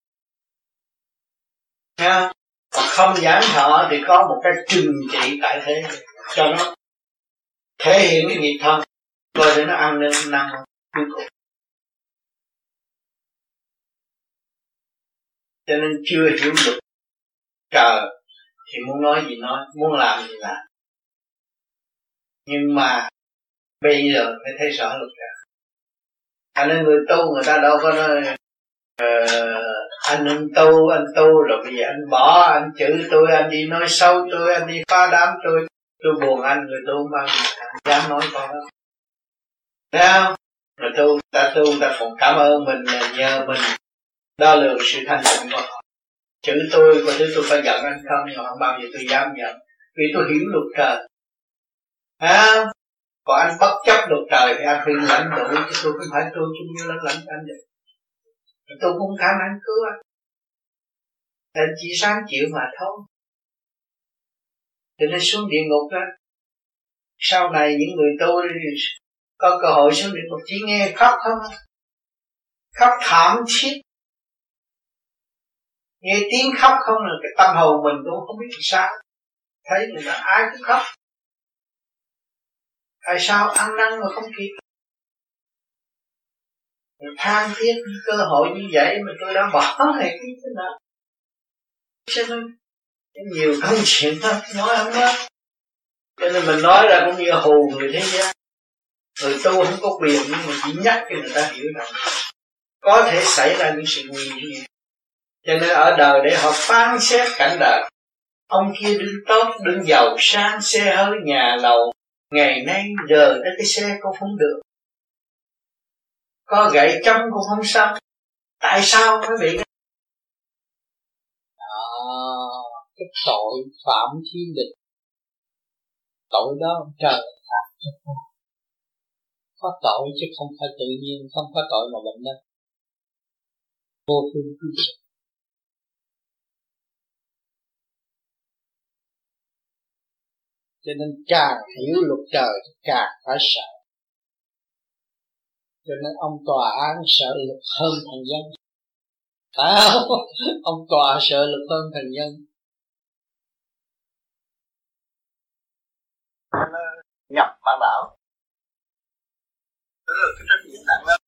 Nha, không giảm thọ thì có một cái trừng trị tại thế cho nó thể hiện cái nghiệp thân, coi để nó ăn nên năng cuối cùng. Cho nên chưa hiểu được trời thì muốn nói gì nói, muốn làm gì làm. Nhưng mà bây giờ phải thấy rõ luật trời. Anh nên người tu người ta đâu có nói uh, anh anh tu, anh tu rồi bây giờ anh bỏ, anh chửi tôi, anh đi nói xấu tôi, anh đi phá đám tôi. Tôi buồn anh, người tu không bao giờ dám nói con đó. Thấy không? Rồi tu, ta tu, ta còn cảm ơn mình là nhờ mình đo lường sự thanh tịnh của họ. Chữ tôi, có thứ tôi phải giận anh không, nhưng mà không bao giờ tôi dám giận. Vì tôi hiểu luật trời. Thấy không? Còn anh bất chấp luật trời thì anh phải lãnh đủ, chứ tôi không phải tôi chung như lãnh lãnh anh vậy. Tôi cũng khả năng cứu anh. Anh chỉ sáng chịu mà thôi. Cho nên xuống địa ngục đó, sau này những người tu có cơ hội xuống địa ngục chỉ nghe khóc không, khóc thảm thiết, nghe tiếng khóc không là cái tâm hồn mình cũng không biết làm sao. Thấy người ta ai cũng khóc, tại sao ăn năn mà không kịp, rồi than thiết cơ hội như vậy mà tôi đã bỏ này cái thế nào. Cho nên nhiều câu chuyện đó nói không đó, cho nên mình nói ra cũng như hù người thế gian. Người tu không có quyền, nhưng mà chỉ nhắc cho người ta hiểu rằng có thể xảy ra những sự nguy hiểm. Cho nên ở đời để họ phán xét cảnh đời. Ông kia đứng tốt, đứng giàu sang, xe hơi nhà lầu, ngày nay rời tới cái xe cũng không được, có gậy trống cũng không sao. Tại sao mới bị à, cái tội phạm thiên địch, tội đó trời phạt cho con. Có tội chứ không phải tự nhiên, không có tội mà bệnh đó. Vô phương cứu chữa. Cho nên càng hiểu luật trời thì càng phải sợ. Cho nên ông tòa án sợ luật hơn thần dân. Phải không? Ông tòa sợ luật hơn thần dân. Nó nhập bản đạo. Đó là cái trách nhiệm nặng lắm.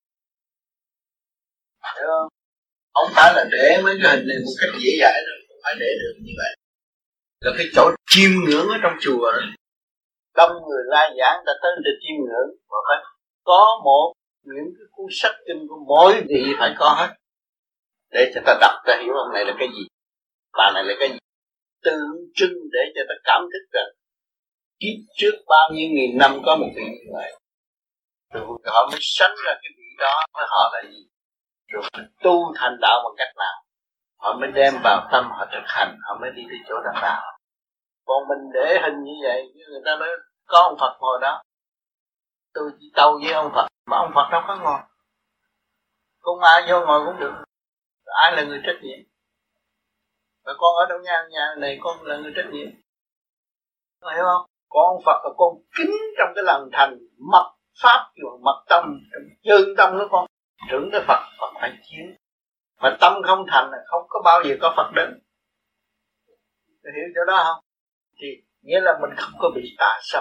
Hiểu không? Không phải là để mấy cái hình này một cách dễ dãi đâu, không phải để được như vậy. Là cái chỗ chiêm ngưỡng ở trong chùa đó. Đông người la giảng ta tới để chiêm ngưỡng, mà phải có một những cái cuốn sách kinh của mỗi vị phải có hết, để cho ta đọc ta hiểu ông này là cái gì, bà này là cái gì, tượng trưng để cho ta cảm thức rằng kiếp trước bao nhiêu nghìn năm có một vị như vậy, rồi họ mới sanh ra cái vị đó với họ là gì, rồi tu thành đạo bằng cách nào, họ mới đem vào tâm họ thực hành, họ mới đi tới chỗ đắc đạo. Còn mình để hình như vậy, người ta nói có ông Phật ngồi đó, tôi chỉ tâu với ông Phật, mà ông Phật đâu có ngồi, con ai vô ngồi cũng được, ai là người trách nhiệm? Và con ở trong nhà nhà này con là người trách nhiệm, con hiểu không? Còn ông Phật là con kính trong cái lần thành mật pháp, mật tâm, chân tâm của con, Tưởng tới Phật, Phật phải chiến. Mà tâm không thành là không có bao giờ có Phật đến. Tôi hiểu chỗ đó không? Thì nghĩa là mình không có bị tà xâm.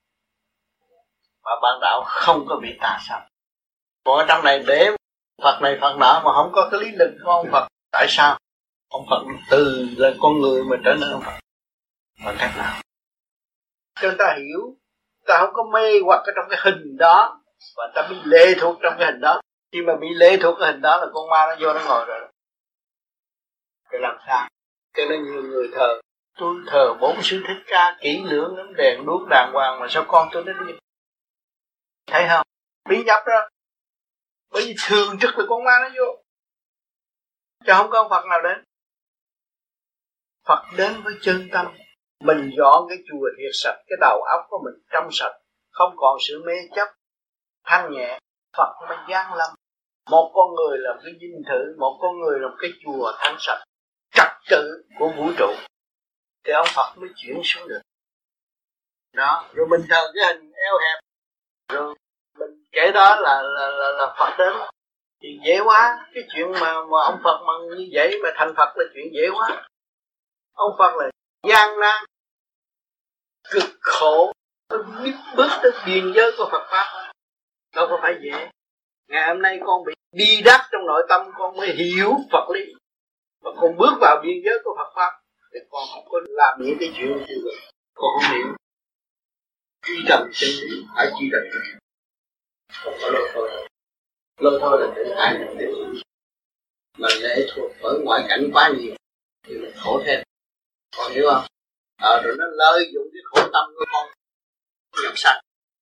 Mà bạn đạo không có bị tà xâm. Còn ở trong này để Phật này Phật nọ mà không có cái lý lịch của ông Phật. Tại sao? Ông Phật từ là con người mà trở nên ông Phật. Bằng cách nào? Cho ta hiểu. Ta không có mê hoặc ở trong cái hình đó. Và ta bị lệ thuộc trong cái hình đó. Khi mà bị lệ thuộc cái hình đó là con ma nó vô nó ngồi rồi. Để làm sao? Cho nên nhiều người thờ. Tôi thờ bốn sư Thích Ca kỹ lưỡng lắm, đèn đuốc đàng hoàng mà sao con tôi nó đi? Thấy không? Bí nhập đó. Bởi vì thường trực là con ma nó vô. Chứ không có Phật nào đến. Phật đến với chân tâm. Mình dọn cái chùa thiệt sạch, cái đầu óc của mình trong sạch, không còn sự mê chấp, thanh nhẹ. Phật mới giáng lâm. Một con người là cái dinh thự, một con người là cái chùa thanh sạch, trật tự của vũ trụ. Thì ông Phật mới chuyển xuống được. Đó, rồi mình thờ cái hình eo hẹp, rồi mình kể đó là là là, là Phật đến. Thì dễ quá, cái chuyện mà mà ông Phật mà như vậy mà thành Phật là chuyện dễ quá. Ông Phật là gian nan, cực khổ, biết bước tới biên giới của Phật pháp, đâu có phải dễ. Ngày hôm nay con bị đi đắc trong nội tâm, con mới hiểu Phật lý, và con bước vào biên giới của Phật pháp. Thì con không có làm những cái chuyện như vậy, con không hiểu. Truy trầm chân lý, phải truy trầm. Không có lôi thôi. Lôi thôi là tự hại mình tự chịu. Mà lệ thuộc ở ngoại cảnh quá nhiều thì mình khổ thêm. Con hiểu không? Ờ, rồi nó lợi dụng cái khổ tâm của con nhập sạch,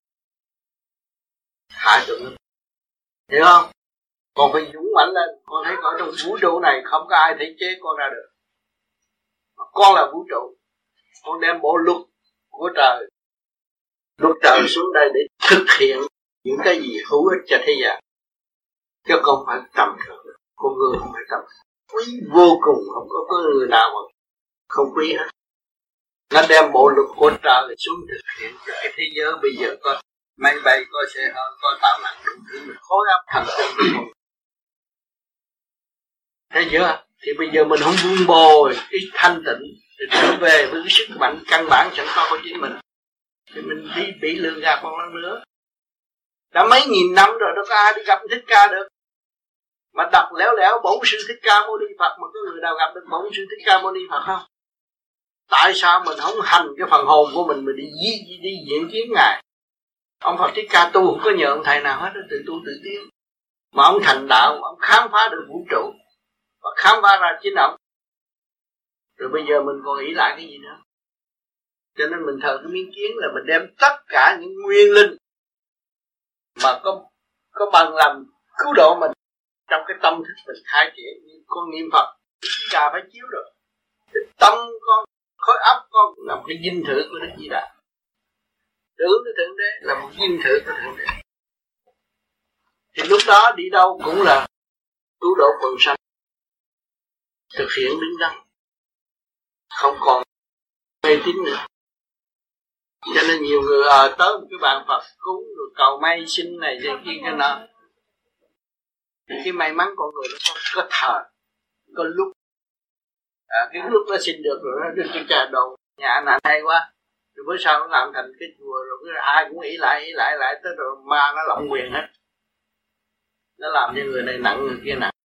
hại tụi nó. Hiểu không? Con phải dũng mãnh lên. Con thấy ở trong vũ trụ này không có ai thể chế con ra được. Con là vũ trụ. Con đem bộ luật của trời, luật trời xuống đây để thực hiện những cái gì hữu ích cho thế gian. Chứ không phải tầm thường. Con người không phải tầm thường. Quý vô cùng, không có, có người nào mà không quý hết. Nó đem bộ luật của trời xuống thực hiện cho cái thế giới bây giờ có máy bay, có xe hơi, có tàu nặng đủ thứ, mình khối óc thành tinh của mình. Thấy chưa? Thì bây giờ mình không buông bồi cái thanh tịnh để trở về với cái sức mạnh căn bản sẵn có của chính mình. Thì mình đi bị lường gạt một lần nữa. Đã mấy nghìn năm rồi đâu có ai đi gặp Thích Ca được. Mà đọc léo léo bổn sư Thích Ca Mâu Ni Phật, mà có người nào gặp được bổn sư Thích Ca Mâu Ni Phật không? Tại sao mình không hành cái phần hồn của mình mà đi đi, đi diễn kiến Ngài? Ông Phật Thích Ca tu không có nhờ ông thầy nào hết, tự tu tự tiến. Mà ông thành đạo, ông khám phá được vũ trụ và khám phá ra chính ông. Rồi bây giờ mình còn nghĩ lại cái gì nữa? Cho nên mình thờ cái miếng kiến là mình đem tất cả những nguyên linh mà có có bằng làm cứu độ mình trong cái tâm thức mình khai triển. Như con niệm Phật, Đà phải chiếu được. Cái tâm con, khối óc con là một cái dinh thự của Đức Di Đà. Tưởng tới Thượng Đế là một dinh thự của Thượng Đế. Thì lúc đó đi đâu cũng là cứu độ quần sanh, thực hiện đứng đắn, không còn mê tín nữa. Cho nên nhiều người à, tới một cái bàn Phật cúng rồi cầu may xin này để kia cái nọ. Cái may mắn con người nó có, có thờ, có lúc à, cái lúc nó xin được rồi nó đưa cho trà đồ nhà này hay quá. Rồi bữa sau nó làm thành cái chùa rồi ai cũng ý lại ý lại lại tới rồi ma nó lộng quyền hết. Nó làm cho người này nặng người kia nặng.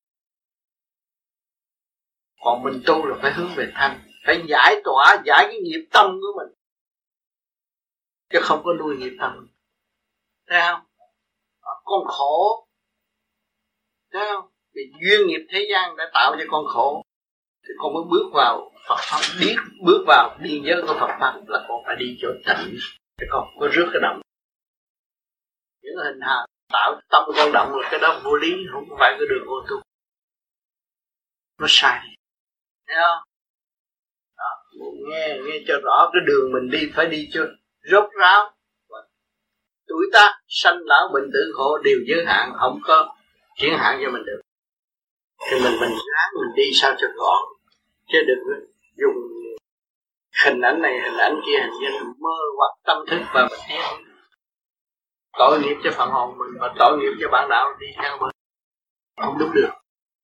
Còn mình tu là phải hướng về thanh, phải giải tỏa, giải cái nghiệp tâm của mình, chứ không có nuôi nghiệp tâm. Thấy không? Con khổ, thấy không? Vì duyên nghiệp thế gian đã tạo cho con khổ, thì con mới bước vào Phật pháp, biết bước vào biên giới của Phật pháp là con phải đi chỗ tịnh, chứ con có rước cái động. Những hình hài tạo tâm con động là cái đó vô lý, không phải cái đường ô tu, nó sai. Thấy không? Đó, nghe nghe cho rõ cái đường mình đi phải đi cho rốt ráo. Tuổi ta sanh lão bệnh tử khổ đều giới hạn, không có triển hạn cho mình được. Thì mình mình ráng mình đi sao cho gọn, chứ đừng dùng hình ảnh này hình ảnh kia hình như mơ hoặc tâm thức và mình tiến tội nghiệp cho phần hồn mình và tội nghiệp cho bạn đạo đi theo mình. không đúng được.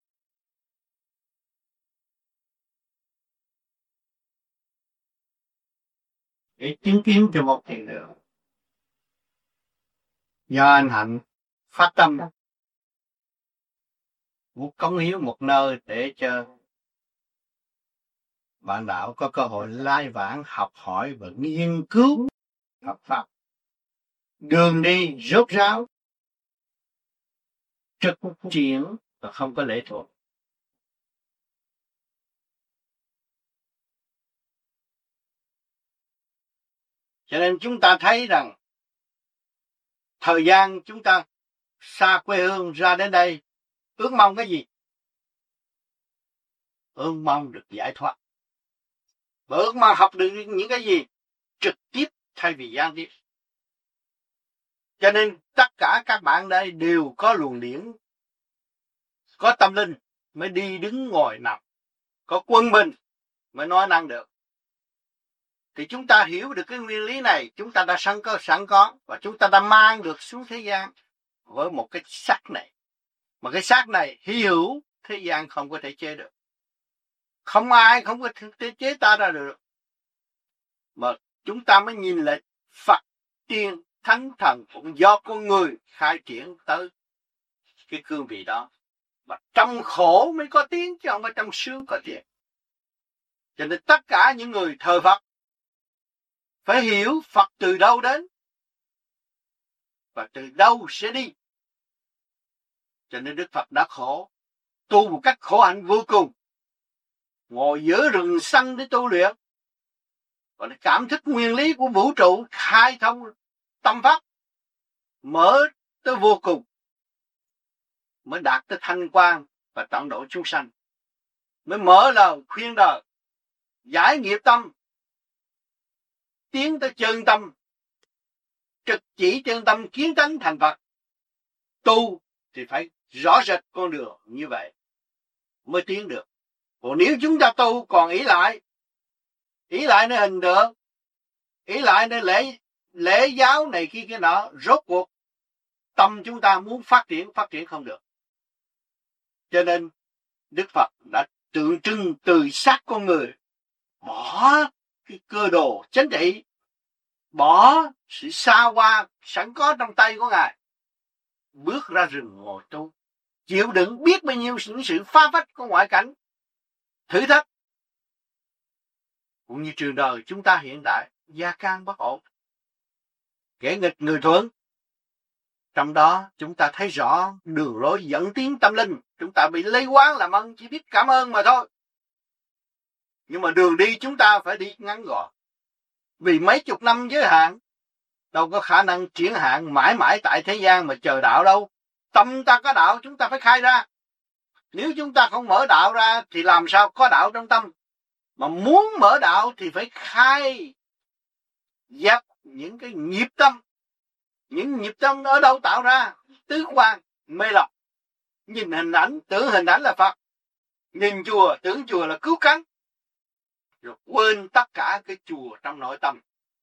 Để chứng kiến cho một thiền đường, do anh Hạnh phát tâm muốn cống hiến một nơi để cho bạn đạo có cơ hội lai vãng học hỏi và nghiên cứu Phật pháp. Đường đi rốt ráo, trực triển và không có lệ thuộc. Cho nên chúng ta thấy rằng thời gian chúng ta xa quê hương ra đến đây, ước mong cái gì? Ước mong được giải thoát. Và ước mong học được những cái gì? Trực tiếp thay vì gián tiếp. Cho nên tất cả các bạn đây đều có luồng điển, có tâm linh mới đi đứng ngồi nằm, có quân bình mới nói năng được. Thì chúng ta hiểu được cái nguyên lý này, chúng ta đã sẵn có sẵn có và chúng ta đã mang được xuống thế gian với một cái xác này. Mà cái xác này hy hữu, thế gian không có thể chế được. Không ai không có thể chế ta ra được. Mà chúng ta mới nhìn lại Phật, tiên, thánh thần cũng do con người khai triển tới cái cương vị đó. Và trong khổ mới có tiếng chứ không phải trong sướng có tiếng. Cho nên tất cả những người thờ Phật phải hiểu Phật từ đâu đến và từ đâu sẽ đi. Cho nên Đức Phật đã khổ, tu một cách khổ hạnh vô cùng, ngồi giữa rừng xanh để tu luyện, và cảm thức nguyên lý của vũ trụ, khai thông tâm pháp, mở tới vô cùng, mới đạt tới thanh quan và tận độ chúng sanh, mới mở lời khuyên đời, giải nghiệp tâm, tiến tới chân tâm, trực chỉ chân tâm kiến tánh thành Phật. Tu thì phải rõ rệt con đường như vậy mới tiến được. Còn nếu chúng ta tu còn ý lại, ý lại nơi hình tượng, ý lại nơi lễ lễ giáo này kia kia nọ, rốt cuộc tâm chúng ta muốn phát triển phát triển không được. Cho nên Đức Phật đã tượng trưng từ xác con người, bỏ cái cơ đồ chánh trị, bỏ sự xa hoa sẵn có trong tay của Ngài, bước ra rừng ngồi tu, chịu đựng biết bao nhiêu những sự phá phách của ngoại cảnh, thử thách, cũng như trường đời chúng ta hiện tại gia can bất ổn, kẻ nghịch người thuận. Trong đó chúng ta thấy rõ đường lối dẫn tiến tâm linh, chúng ta bị lấy quán làm ơn, chỉ biết cảm ơn mà thôi. Nhưng mà đường đi chúng ta phải đi ngắn gọn, vì mấy chục năm giới hạn, đâu có khả năng triển hạn mãi mãi tại thế gian mà chờ đạo đâu. Tâm ta có đạo chúng ta phải khai ra. Nếu chúng ta không mở đạo ra thì làm sao có đạo trong tâm. Mà muốn mở đạo thì phải khai dẹp những cái nghiệp tâm. Những nghiệp tâm ở đâu tạo ra? Tứ quan, mê lọc. Nhìn hình ảnh, tưởng hình ảnh là Phật. Nhìn chùa, tưởng chùa là cứu cánh. Rồi quên tất cả cái chùa trong nội tâm.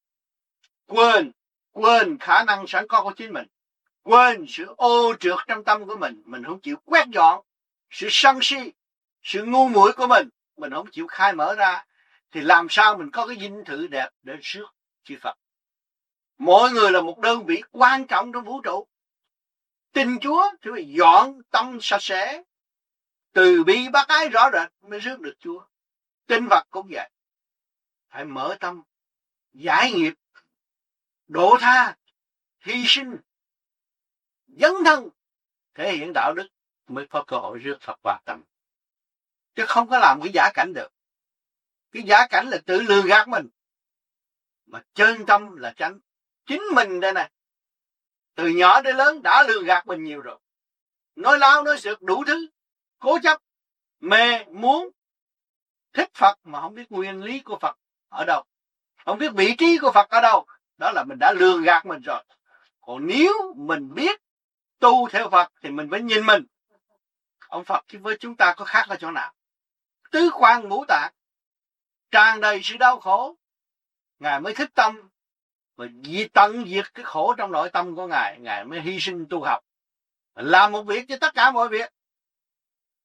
Quên, quên khả năng sẵn có của chính mình. Quên sự ô trượt trong tâm của mình. Mình không chịu quét dọn sự sân si, sự ngu muội của mình. Mình không chịu khai mở ra. Thì làm sao mình có cái dinh thự đẹp để rước chư Phật. Mỗi người là một đơn vị quan trọng trong vũ trụ. Tin Chúa thì phải dọn tâm sạch sẽ, từ bi bác ái rõ rệt mới rước được Chúa. Tin Phật cũng vậy, phải mở tâm, giải nghiệp, độ tha, hy sinh, dấn thân, thể hiện đạo đức mới có cơ hội rước Phật vào tâm. Chứ không có làm cái giả cảnh được. Cái giả cảnh là tự lừa gạt mình, mà chân tâm là chánh. Chính mình đây này, từ nhỏ đến lớn đã lừa gạt mình nhiều rồi. Nói láo nói xược đủ thứ, cố chấp, mê, muốn, thích Phật mà không biết nguyên lý của Phật ở đâu, không biết vị trí của Phật ở đâu. Đó là mình đã lừa gạt mình rồi. Còn nếu mình biết tu theo Phật thì mình phải nhìn mình. Ông Phật chứ với chúng ta có khác ở chỗ nào? Tứ quan ngũ tạng, tràn đầy sự đau khổ. Ngài mới thích tâm, mà vì tận diệt cái khổ trong nội tâm của Ngài, Ngài mới hy sinh tu học, làm một việc cho tất cả mọi việc.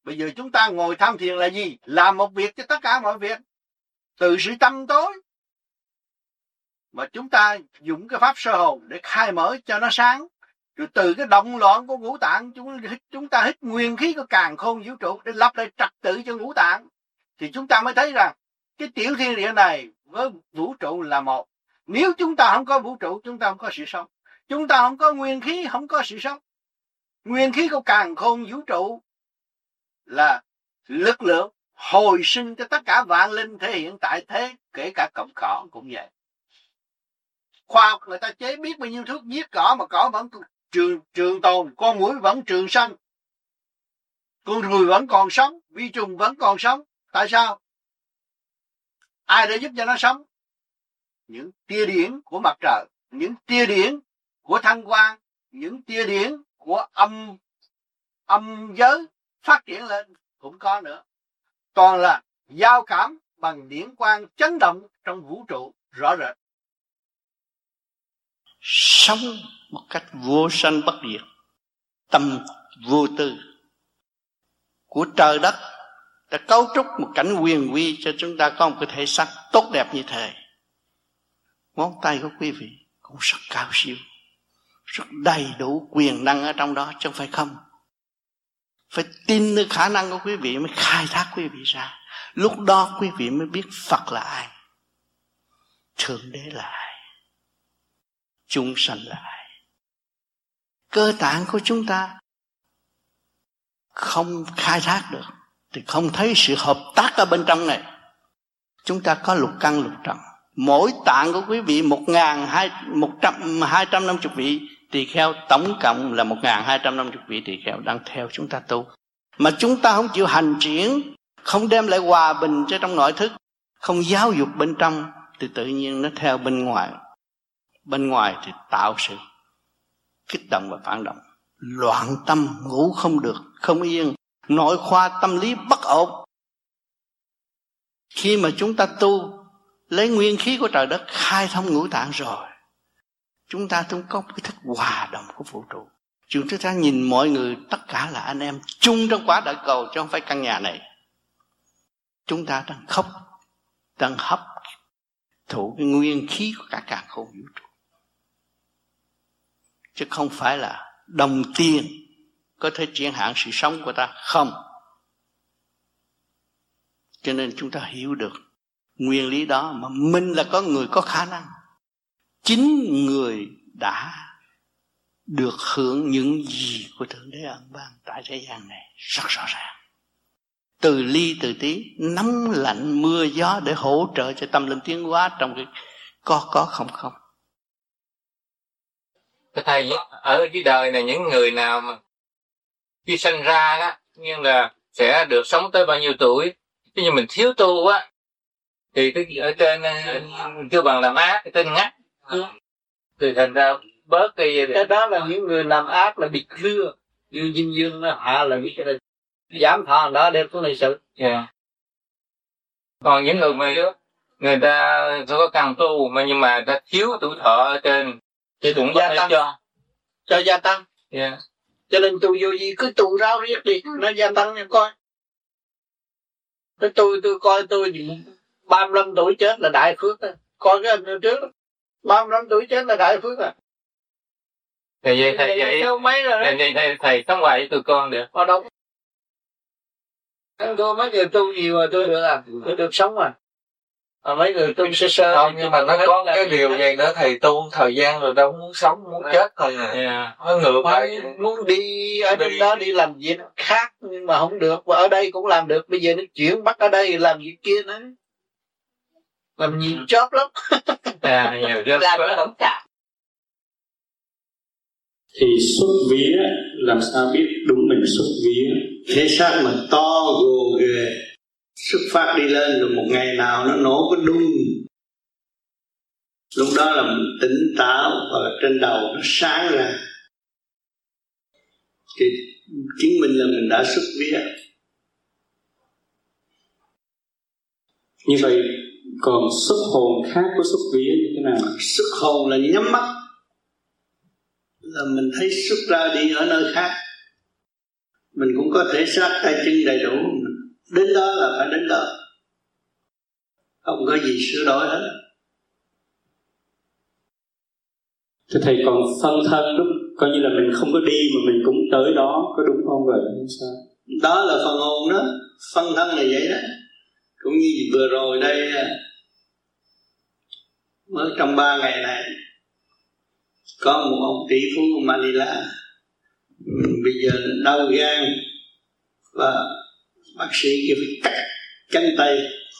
Bây giờ chúng ta ngồi tham thiền là gì? Làm một việc cho tất cả mọi việc. Từ sự tâm tối mà chúng ta dùng cái pháp sơ hồn để khai mở cho nó sáng. Rồi từ cái động loạn của ngũ tạng chúng, chúng ta hít nguyên khí của càn khôn vũ trụ để lập lại trật tự cho ngũ tạng. Thì chúng ta mới thấy rằng cái tiểu thiên địa này với vũ trụ là một. Nếu chúng ta không có vũ trụ, chúng ta không có sự sống. Chúng ta không có nguyên khí, không có sự sống. Nguyên khí của càn khôn vũ trụ là lực lượng hồi sinh cho tất cả vạn linh thể hiện tại thế, kể cả cọng cỏ cũng vậy. Khoa học người ta chế biết bao nhiêu thuốc giết cỏ mà cỏ vẫn trường, trường tồn, con muỗi vẫn trường sanh, con ruồi vẫn còn sống, vi trùng vẫn còn sống. Tại sao? Ai đã giúp cho nó sống? Những tia điển của mặt trời, những tia điển của thanh quang, những tia điển của âm âm giới phát triển lên cũng có nữa. Toàn là giao cảm bằng điển quang chấn động trong vũ trụ rõ rệt. Sống một cách vô sanh bất diệt, tâm vô tư của trời đất đã cấu trúc một cảnh huyền quy cho chúng ta có một cái thể xác tốt đẹp như thế. Ngón tay của quý vị cũng rất cao siêu, rất đầy đủ quyền năng ở trong đó, chứ không phải không. Phải tin nơi khả năng của quý vị mới khai thác quý vị ra. Lúc đó quý vị mới biết Phật là ai, Thượng Đế là ai, chúng sanh là ai. Cơ tạng của chúng ta không khai thác được thì không thấy sự hợp tác ở bên trong này. Chúng ta có lục căn lục trần. Mỗi tạng của quý vị một ngàn hai trăm năm mươi vị tỳ kheo, tổng cộng là một ngàn hai trăm năm mươi vị tỳ kheo đang theo chúng ta tu. Mà chúng ta không chịu hành triển, không đem lại hòa bình cho trong nội thức, không giáo dục bên trong, thì tự nhiên nó theo bên ngoài. Bên ngoài thì tạo sự kích động và phản động, loạn tâm, ngủ không được, không yên, nội khoa tâm lý bất ổn. Khi mà chúng ta tu lấy nguyên khí của trời đất khai thông ngũ tạng rồi, chúng ta cũng có cái thức hòa đồng của vũ trụ. Chúng ta nhìn mọi người tất cả là anh em chung trong quả địa cầu, chứ không phải căn nhà này. Chúng ta đang khóc, đang hấp thụ cái nguyên khí của cả càn khôn vũ trụ, chứ không phải là đồng tiền có thể triển hạn sự sống của ta, không. Cho nên chúng ta hiểu được nguyên lý đó, mà mình là có người có khả năng. Chính người đã được hưởng những gì của Thượng Đế ân ban tại thế gian này rất rõ ràng. Từ ly từ tí, nóng lạnh mưa gió để hỗ trợ cho tâm linh tiến hóa trong cái có có không không. Thầy, ở dưới đời này những người nào mà khi sinh ra đó, nhưng là sẽ được sống tới bao nhiêu tuổi, chứ như mình thiếu tu á thì cái ở trên kêu bằng làm ác thì tên ngắt, thì thành ra bớt cái cái đó là những người làm ác là bị lừa, dương dinh dương nó hạ là biết cái này giảm thọ đó đem xuống lịch sử. Yeah. Còn những người mà người ta có càng tu mà nhưng mà ta thiếu tuổi thọ ở trên thì cũng gia tăng cho cho gia tăng. Yeah. Cho nên tu vô gì cứ tu rau riết đi, nó gia tăng nha coi. Cái tôi tôi coi tôi ba mươi lăm tuổi chết là đại phước đó. Coi cái anh trước ba mươi lăm tuổi chết là đại phước à. Thì vậy thầy vậy đâu mấy rồi đó. Vậy thầy thầy sống hoài với tụi con được. Ở đâu? Tôi mấy người tu nhiều rồi tôi được à, tôi được sống à. À, mấy người tu sơ sơ không, nhưng mà nó có cái điều gì đó thầy tu thời gian rồi đâu muốn sống muốn chết thôi à. Yeah. Nó ngược lại muốn đi ở bên đó đi làm việc khác nhưng mà không được, và ở đây cũng làm được, bây giờ nó chuyển bắt ở đây làm việc kia nữa, làm nhiều job lắm. À, nhiều job làm nó không trả. Thì xuất vía làm sao biết đúng mình xuất vía? Thể xác mà to gồ ghề xuất phát đi lên rồi một ngày nào nó nổ cái đùng, lúc đó là mình tỉnh táo và trên đầu nó sáng ra thì chứng minh là mình đã xuất vía. Như vậy còn xuất hồn khác của xuất vía như thế nào? Xuất hồn là nhắm mắt là mình thấy xuất ra đi ở nơi khác, Mình cũng có thể xác tay chân đầy đủ, đến đó là phải đến đó, không có gì sửa đổi hết. Thưa Thầy, còn phân thân lúc coi như là mình không có đi mà mình cũng tới đó, có đúng không vậy hay sao? Đó là phần hồn đó, phân thân là vậy đó. Cũng như vừa rồi đây, mới trong ba ngày này có một ông tỷ phú của Manila, bây giờ đau gan và bác sĩ kêu phải cắt cánh tay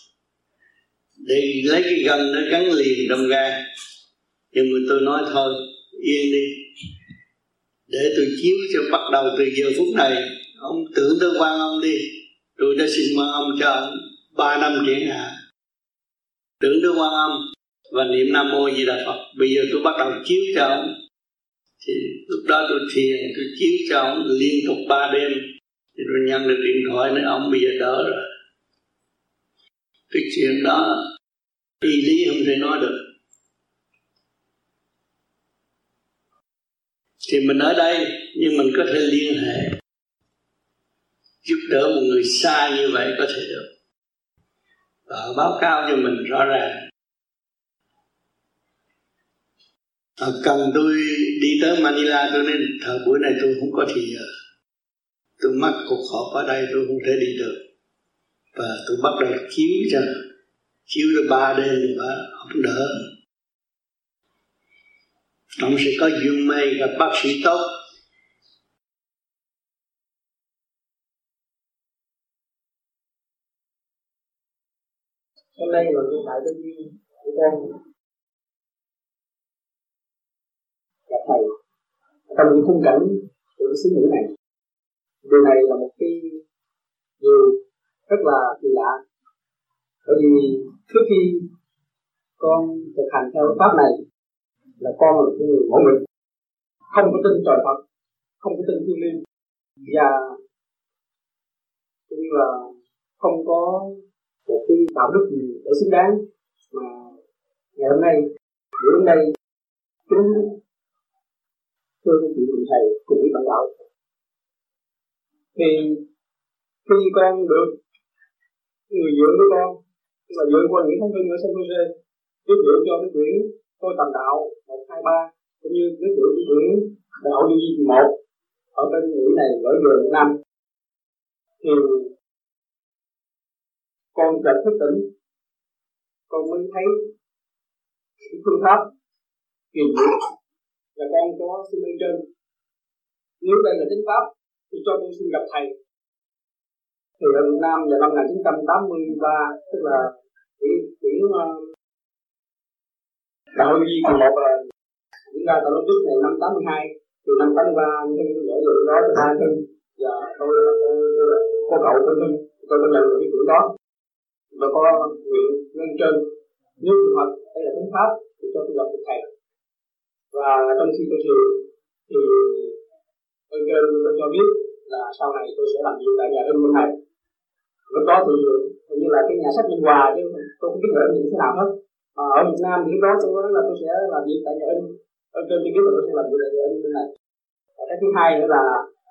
để lấy cái gân nó gắn liền trong gan. Nhưng mà tôi nói thôi yên đi, để tôi chiếu cho bắt đầu từ giờ phút này. Ông tưởng tới Quan Âm đi, tôi đã xin Quan Âm cho ông ba năm triển hạ, tưởng tới Quan Âm và niệm Nam Mô Di Đà Phật. Bây giờ tôi bắt đầu chiếu cho ông, thì lúc đó tôi thiền, tôi chiếu cho ông liên tục ba đêm, thì tôi nhận được điện thoại nói ông bây giờ đỡ rồi. Cái chuyện đó y lý không thể nói được. Thì mình ở đây nhưng mình có thể liên hệ giúp đỡ một người xa như vậy có thể được, và báo cáo cho mình rõ ràng. À, cần tôi đi tới Manila, tôi nên thời buổi này tôi không có thì giờ, tôi mắc cuộc họp ở đây tôi không thể đi được, và tôi bắt đầu chiếu cho chiếu được ba đêm và không đỡ. Ông sẽ có duyên may gặp bác sĩ tốt. Hôm nay là tôi tại cái duyên của con gặp thầy trong những khung cảnh của xứ Mỹ này. Điều này là một cái điều rất là kỳ lạ, bởi vì trước khi con thực hành theo pháp này là con là một người ngỗ nghịch, không có tin trời Phật, không có tin thiên liêng, và cũng là không có một cái đạo đức gì để xứng đáng. Mà ngày hôm nay buổi đến đây kính thưa các vị cùng thầy cùng với bạn đạo, thì khi con được người dưỡng của con, tức là dưỡng qua những tháng hương ở San Jose, giới thiệu cho cái quyển Tôi Tầm Đạo một hai ba, cũng như giới thiệu cái quyển Đạo Duy Di kỳ một ở bên Mỹ này gửi về Việt Nam, thì con chợt thức tỉnh, con mới thấy cái phương pháp kỳ diệu, và con có xin ơn trên. Nếu đây là chánh pháp thì cho con xin gặp thầy. Thì ở Việt Nam vào năm một nghìn chín trăm tám mươi ba, tức là quyển Đạo Duy kỳ một là diễn ra tại lúc trước này năm tám mươi hai, từ năm tám mươi ba nhưng tôi gửi về đó cho hai thân, và tôi có cậu thân thân tôi có nhận được cái quyển đó, và có nguyện lên trên nếu trường hợp đây là chánh pháp thì cho tôi gặp được thầy. Và trong khi tôi thiền thì ơn trên tôi cho biết là sau này tôi sẽ làm việc tại nhà in của thầy. Lúc đó thì hình như là cái nhà sách Minh Hòa, chứ tôi không biết là in như thế nào hết. À, ở Việt Nam thì lúc đó tôi nói là tôi sẽ làm việc tại nhà in, ơn trên tôi biết là tôi sẽ làm việc tại nhà in bên này. Và cái thứ hai nữa là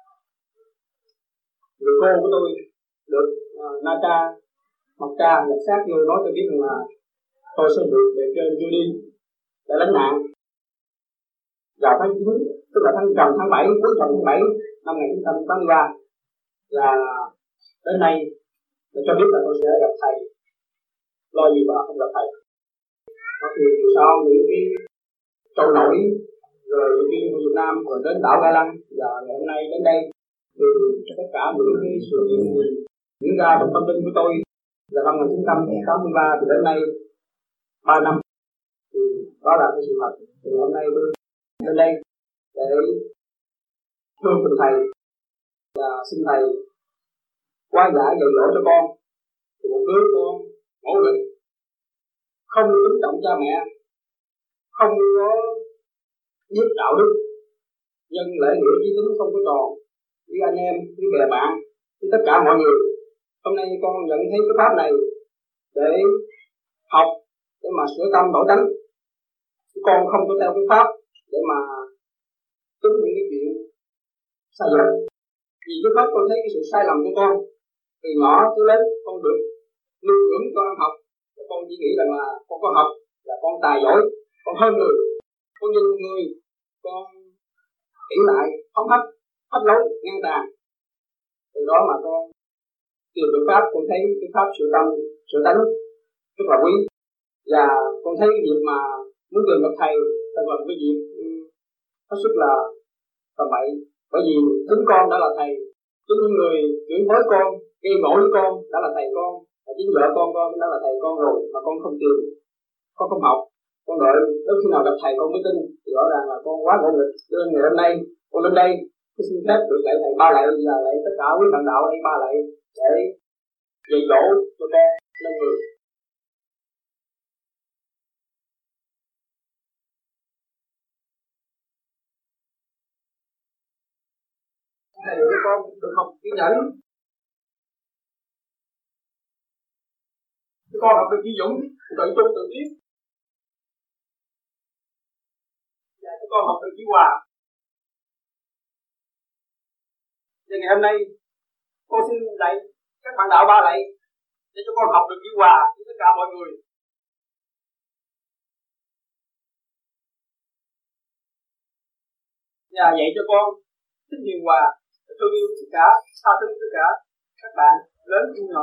người cô của tôi được uh, Nata Mộc Cha nhận xác vô nói tôi biết rằng là tôi sẽ được về trên Judy để lánh nạn vào tháng chín, tức là tháng rằm tháng bảy, cuối rằm tháng bảy năm một nghìn chín trăm tám mươi ba, là đến nay để cho biết là tôi sẽ gặp thầy, lo gì mà không gặp thầy. Đó thì sau những cái trôi nổi rồi đi Việt Nam rồi đến đảo Ga Lăng, và ngày hôm nay đến đây thì tất cả những cái sự kiện diễn ra trong tâm linh của tôi là năm một nghìn chín trăm tám mươi ba thì đến nay ba năm, thì đó là cái sự thật. Thì hôm nay tôi đến đây để thương tình thầy và xin thầy qua giải dạy dỗ cho con, thì một đứa con ngỗ nghịch, không kính trọng cha mẹ, không có biết đạo đức, nhân lễ nghĩa chí tính không có tròn với anh em, với bè bạn, với tất cả mọi người. Hôm nay con nhận thấy cái pháp này để học, để mà sửa tâm đổi tánh. Con không có theo cái pháp để mà tính những cái chuyện sai lệch. Vì trước mắt con thấy cái sự sai lầm của con, từ nhỏ tới lớn con được nuôi dưỡng con học, con chỉ nghĩ rằng là con có học là con tài giỏi, con hơn người, con như người, con ỷ lại, phóng hấp, hấp lối, ngang tàn. Từ đó mà con tìm được pháp, con thấy cái pháp sự tâm, sự tánh rất là quý. Và con thấy cái việc mà muốn tìm gặp thầy thật là một cái việc hết sức là tầm bậy. Bởi vì chính con đã là thầy, chính những người chuyển với con, gây gỗ với con đã là thầy con, và chính vợ con con đã là thầy con rồi mà con không tìm, con không học, con đợi đến khi nào gặp thầy con mới tin. Thì rõ ràng là con quá nỗ lực. Cho nên ngày hôm nay con lên đây tôi xin phép được lạy thầy ba lạy và lạy tất cả quý thần đạo ở đây ba lạy để dạy dỗ cho con lên người. Thầy để con được học kiên nhẫn, cho con học được chi dũng, tự tu tự tiến, và cho con học được chi hòa. Và ngày hôm nay con xin lạy các bạn đạo ba lạy để cho con học được chi hòa với tất cả mọi người. Và dạy cho con thích hiền hòa, thương yêu tất cả, tha thứ tất cả các bạn lớn cũng nhỏ.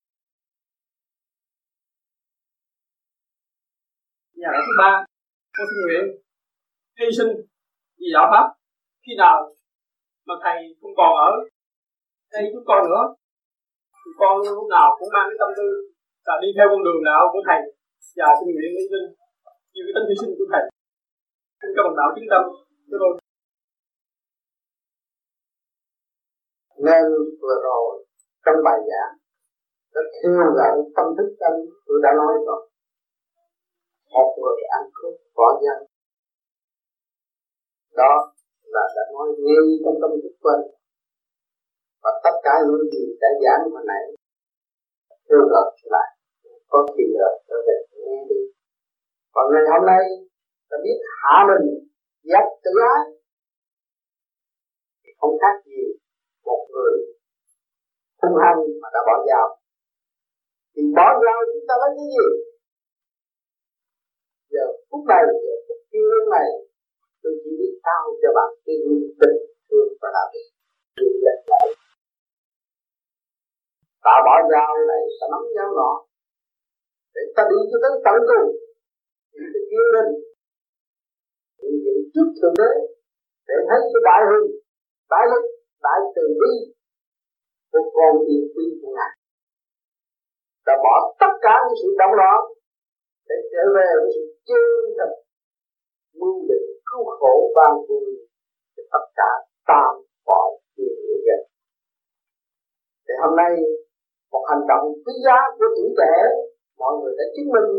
Nhà lễ thứ ba, con xin nguyện hy sinh vì đạo pháp. Khi nào mà thầy không còn ở đây chúng con nữa, thì con lúc nào cũng mang cái tâm tư là đi theo con đường đạo của thầy và xin nguyện hy sinh vì cái tính hy sinh của thầy. Xin các bạn đạo chứng tâm cho tôi. Nên vừa rồi trong bài giảng đã kêu gọi tâm thức tâm, tôi đã nói rồi, một người ăn cướp võ nhân, đó là đã nói ngay trong tâm thức của anh. Và tất cả những gì đã giảng hồi nãy kêu gọi lại, có gì rồi trở về nghe đi. Còn ngày hôm nay ta biết hạ mình dẹp tự ái thì không khác gì một người hung hăng mà đã bỏ dao. Thì bỏ dao chúng ta lấy cái gì? Giờ phút này, giờ phút kia này, tôi chỉ biết trao cho bạn cái tình thương và đạo đức được lệ lệ. Ta bỏ dao này, ta nắm dao nọ, để ta đi cho tới tận cùng, để ta tiến lên, hiện diện trước thượng đế, để thấy cái đại hưng, đại lực, đại từ bi của con tiên quý của Ngài. Ta bỏ tất cả những sự động loạn để trở về với sự chân thật, mưu định cứu khổ ban vui cho tất cả tam cõi thiên địa nhân. Thì hôm nay một hành động quý giá của tuổi trẻ, mọi người đã chứng minh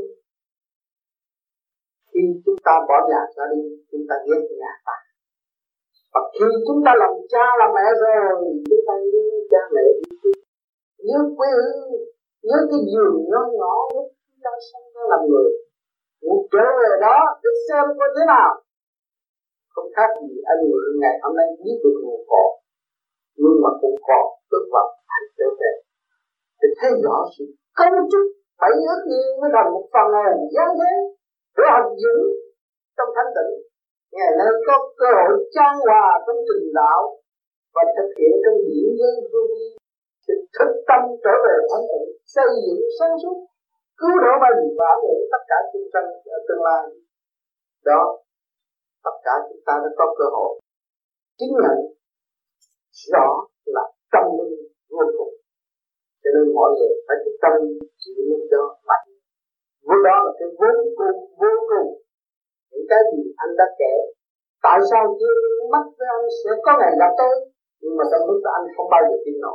khi chúng ta bỏ nhà ra đi, chúng ta ghét nhà ta. Và khi chúng ta làm cha làm mẹ rồi, chúng ta nhớ cha mẹ đi, nhớ quê hương, nhớ cái giường nhỏ nhỏ lúc chúng ta sinh ra làm người, muốn trở về đó để xem có thế nào. Không khác gì anh người ngày hôm nay biết được nguồn cội, nhưng mà cũng còn ước vọng anh trở về để thấy rõ sự cấu trúc bảy ước nhiên mới thành một phần hồn gian thế để hành dưỡng trong thanh tịnh. Ngày nay có cơ hội trang hòa trong trình đạo và thực hiện trong diễn giới vô vi, để thực tâm trở về thanh tịnh, xây dựng sáng suốt, cứu độ mình và ảnh hưởng tất cả chúng sanh ở tương lai. Đó, tất cả chúng ta đã có cơ hội chứng nhận rõ là tâm linh vô cùng. Cho nên mọi người phải thức tâm chịu lên cho mạnh. Vô đó là cái vô cùng, vô cùng. Những cái gì anh đã kể, tại sao chưa mắt với anh sẽ có ngày gặp tôi, nhưng mà trong lúc đó anh không bao giờ tin nổi.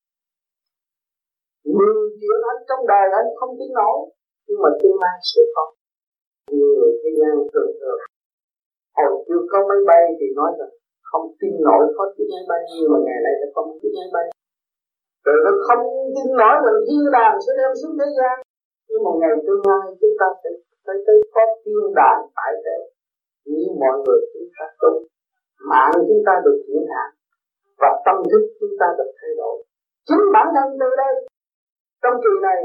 Nhiều chuyện anh trong đời anh không tin nổi, nhưng mà tương lai sẽ có. Nhiều người thế gian thường thường hồi chưa có máy bay thì nói rằng không tin nổi có chiếc máy bay, nhưng mà ngày nay đã có một chiếc máy bay. Rồi nó không tin nổi rằng thiên đàng sẽ đem xuống thế gian, nhưng một ngày tương lai chúng ta sẽ thấy tới có thiên đàng tại thế. Như mọi người chúng ta tu, mạng chúng ta được chuyển hạn, và tâm thức chúng ta được thay đổi. Chính bản thân từ đây trong kỳ này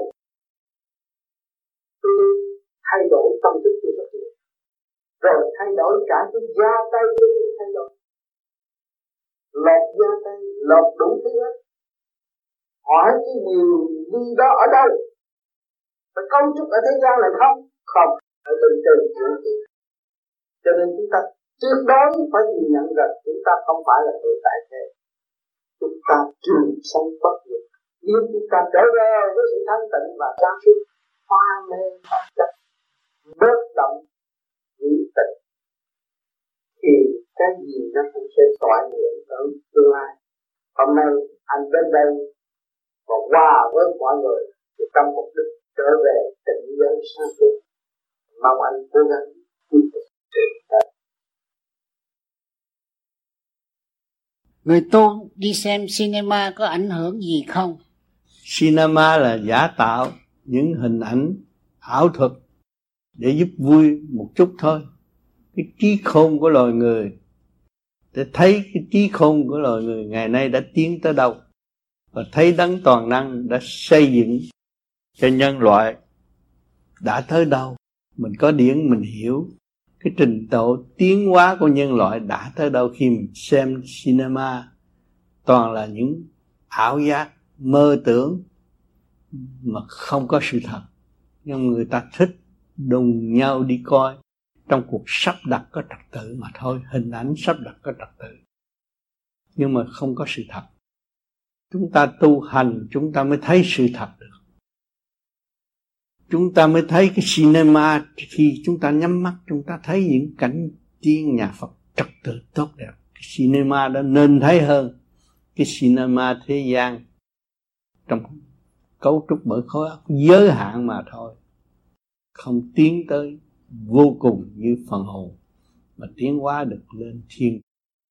tôi thay đổi tâm thức tôi rất nhiều, rồi thay đổi cả cái da tay tôi cũng thay đổi, lột da tay, lột đủ thứ hết. Hỏi cái điều gì đó ở đâu? Phải cấu trúc ở thế gian này không? Không, ở bên trên chuyển tôi. Cho nên chúng ta tuyệt đối phải nhìn nhận rằng chúng ta không phải là tự tại thế. Chúng ta trường sanh bất diệt. Nếu chúng ta trở về với sự thanh tịnh và sáng suốt, hoa mê pháp chất, bớt động, giữ tịnh, thì cái gì nó cũng sẽ tỏa nguyện ở tương lai. Hôm nay anh đến đây và hòa với mọi người thì trong mục đích trở về tịnh giới sáng suốt. Mong anh cố gắng tiếp tục thực tập. Người tu đi xem cinema có ảnh hưởng gì không? Cinema là giả tạo những hình ảnh ảo thuật để giúp vui một chút thôi. Cái trí khôn của loài người, để thấy cái trí khôn của loài người ngày nay đã tiến tới đâu, và thấy đấng toàn năng đã xây dựng cho nhân loại đã tới đâu. Mình có điển mình hiểu cái trình độ tiến hóa của nhân loại đã tới đâu khi mình xem cinema. Toàn là những ảo giác, mơ tưởng mà không có sự thật. Nhưng người ta thích đùng nhau đi coi. Trong cuộc sắp đặt có trật tự mà thôi. Hình ảnh sắp đặt có trật tự, nhưng mà không có sự thật. Chúng ta tu hành, chúng ta mới thấy sự thật được. Chúng ta mới thấy cái cinema. Khi chúng ta nhắm mắt, chúng ta thấy những cảnh tiên nhà Phật trật tự tốt đẹp. Cái cinema đó nên thấy hơn cái cinema thế gian, trong cấu trúc bởi khối óc giới hạn mà thôi, không tiến tới vô cùng như phần hồn mà tiến hóa được lên thiên.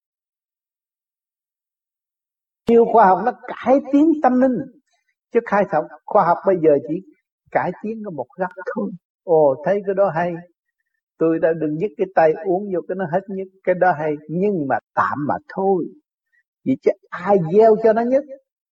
Nhiều khoa học nó cải tiến tâm linh, chứ khai thác khoa học bây giờ chỉ cải tiến có một góc thôi. Ồ, thấy cái đó hay, tôi đã đừng nhấc cái tay uống vô cái nó hết nhức, cái đó hay, nhưng mà tạm mà thôi. Vì chứ ai gieo cho nó nhất.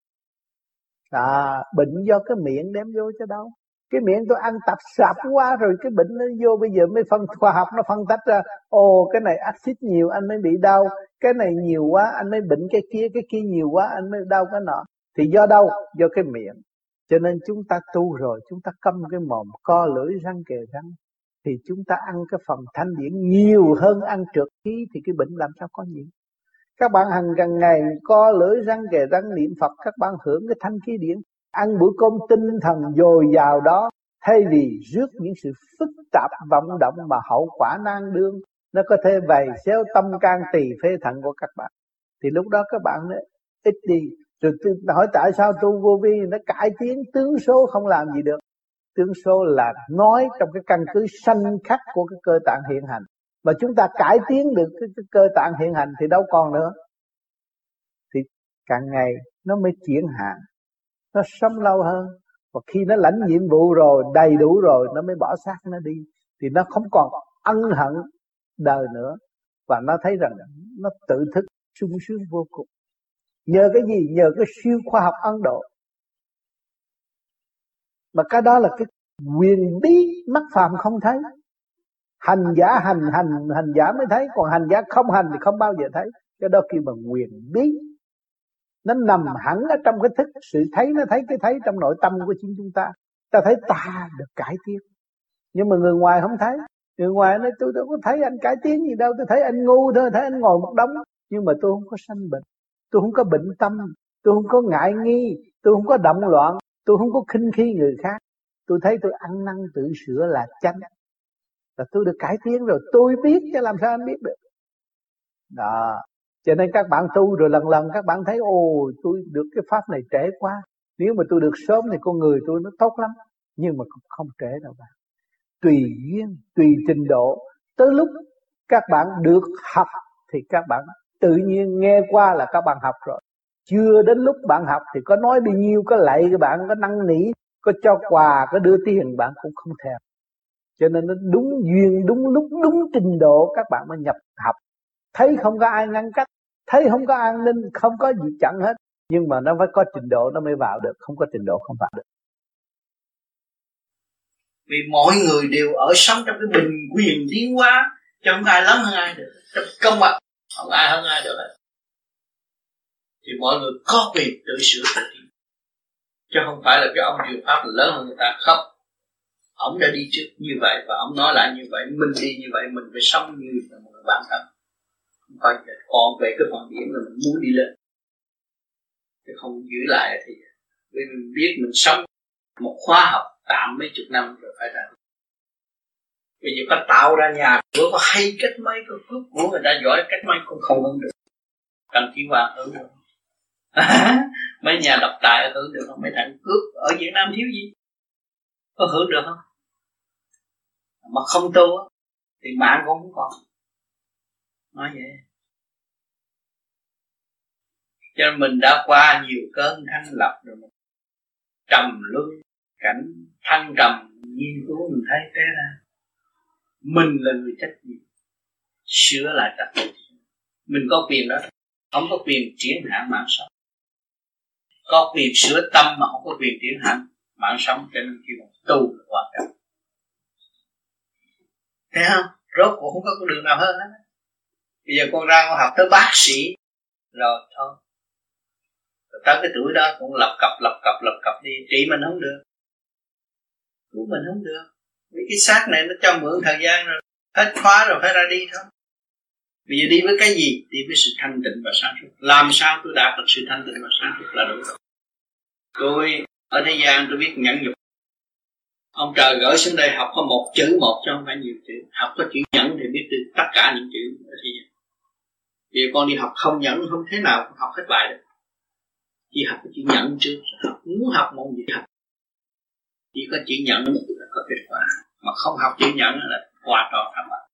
À, bệnh do cái miệng đem vô cho đâu. Cái miệng tôi ăn tạp sạp quá rồi cái bệnh nó vô, bây giờ mới phân khoa học nó phân tách ra. Ồ, cái này axit nhiều anh mới bị đau, cái này nhiều quá anh mới bệnh cái kia, cái kia nhiều quá anh mới đau cái nọ. Thì do đâu? Do cái miệng. Cho nên chúng ta tu rồi, chúng ta câm cái mồm, co lưỡi răng kề răng, thì chúng ta ăn cái phần thanh điển nhiều hơn ăn trượt khí, thì cái bệnh làm sao có nhiều. Các bạn hàng gần ngày co lưỡi răng kề răng niệm Phật, các bạn hưởng cái thanh khí điển, ăn bữa cơm tinh thần dồi dào đó, thay vì rước những sự phức tạp vọng động mà hậu quả nan đương, nó có thể vầy xéo tâm can tỳ phế thận của các bạn. Thì lúc đó các bạn nó ít đi. Rồi tôi hỏi tại sao tu vô vi nó cải tiến tướng số không làm gì được. Tướng số là nói trong cái căn cứ sanh khắc của cái cơ tạng hiện hành. Mà chúng ta cải tiến được cái, cái cơ tạng hiện hành thì đâu còn nữa. Thì càng ngày nó mới chuyển hạn, nó sống lâu hơn. Và khi nó lãnh nhiệm vụ rồi, đầy đủ rồi, nó mới bỏ xác nó đi. Thì nó không còn ân hận đời nữa. Và nó thấy rằng nó tự thức sung sướng vô cùng. Nhờ cái gì? Nhờ cái siêu khoa học Ấn Độ. Mà cái đó là cái quyền bí mắt phàm không thấy. Hành giả hành hành hành giả mới thấy, còn hành giả không hành thì không bao giờ thấy. Cái đó kêu bằng quyền bí. Nó nằm hẳn ở trong cái thức, sự thấy nó thấy cái thấy trong nội tâm của chính chúng ta. Ta thấy ta được cải tiến. Nhưng mà người ngoài không thấy. Người ngoài nói tôi đâu có thấy anh cải tiến gì đâu, tôi thấy anh ngu thôi, thấy anh ngồi một đống. Nhưng mà tôi không có sanh bệnh, tôi không có bệnh tâm, tôi không có ngại nghi, tôi không có động loạn, tôi không có khinh khi người khác. Tôi thấy tôi ăn năn tự sửa là chánh, là tôi được cải tiến rồi. Tôi biết chứ làm sao anh biết được. Đó. Cho nên các bạn tu rồi lần lần các bạn thấy ồ tôi được cái pháp này trễ quá. Nếu mà tôi được sớm thì con người tôi nó tốt lắm. Nhưng mà không trễ đâu bạn. Tùy duyên, tùy trình độ. Tới lúc các bạn được học thì các bạn tự nhiên nghe qua là các bạn học rồi. Chưa đến lúc bạn học thì có nói bao nhiêu, có lạy các bạn, có năn nỉ, có cho quà, có đưa tiền bạn cũng không thèm. Cho nên nó đúng duyên, đúng lúc, đúng trình độ các bạn mới nhập học. Thấy không có ai ngăn cách thấy không có an ninh, không có gì chặn hết, nhưng mà nó phải có trình độ nó mới vào được, không có trình độ không vào được. Vì mọi người đều ở sống trong cái bình quyền tiến hóa, chứ không ai lớn hơn ai được, trong công bằng không ai hơn ai được hết. Thì mọi người có quyền tự sửa tự tiến, chứ không phải là cái ông truyền pháp lớn hơn người ta. Không, ông đã đi trước như vậy và ông nói lại như vậy, mình đi như vậy, mình phải sống như là một người bạn thân. Không phải còn về cái phần điểm là mình muốn đi lên, chứ không giữ lại thì vì mình biết mình sống một khóa học tạm mấy chục năm rồi phải ra. Bây giờ có tạo ra nhà cửa, có hay cách mấy, có cướp của người ta giỏi cách mấy cũng không hưởng được. Cần chỉ hoàng hưởng được. Mấy nhà độc tài hưởng được không? Mấy thằng cướp ở Việt Nam thiếu gì? Có hưởng được không? Mà không tu thì mạng cũng không còn. Nói vậy. Cho nên mình đã qua nhiều cơn thanh lập rồi, mình trầm luân cảnh thăng trầm nghiên cứu, mình thấy thế ra mình là người trách nhiệm sửa lại trật tự. Mình có quyền đó, không có quyền triển hạn mạng sống. Có quyền sửa tâm mà không có quyền triển hạn mạng sống, cho nên khi mà tu là quan trọng. Thấy không? Rốt cuộc không có con đường nào hơn hết. Bây giờ con ra con học tới bác sĩ rồi thôi, rồi tới cái tuổi đó cũng lập cập lập cập lập cập đi, trị mình không được, cứu mình không được. Vì cái xác này nó cho mượn thời gian rồi, hết khóa rồi phải ra đi thôi. Bây giờ đi với cái gì? Đi với sự thanh tịnh và sáng suốt. Làm sao tôi đạt được sự thanh tịnh và sáng suốt là đủ rồi. Tôi ở thế gian tôi biết nhẫn nhục. Ông trời gửi xuống đây học có một chữ một chứ không phải nhiều chữ. Học có chữ nhẫn thì biết được tất cả những chữ ở thế gian. Vì con đi học không nhẫn không thế nào học hết bài được. Chỉ học có chữ nhẫn trước, học muốn học môn gì học. Chỉ có chữ nhẫn là có kết quả, mà không học chữ nhẫn là qua trò thất bại.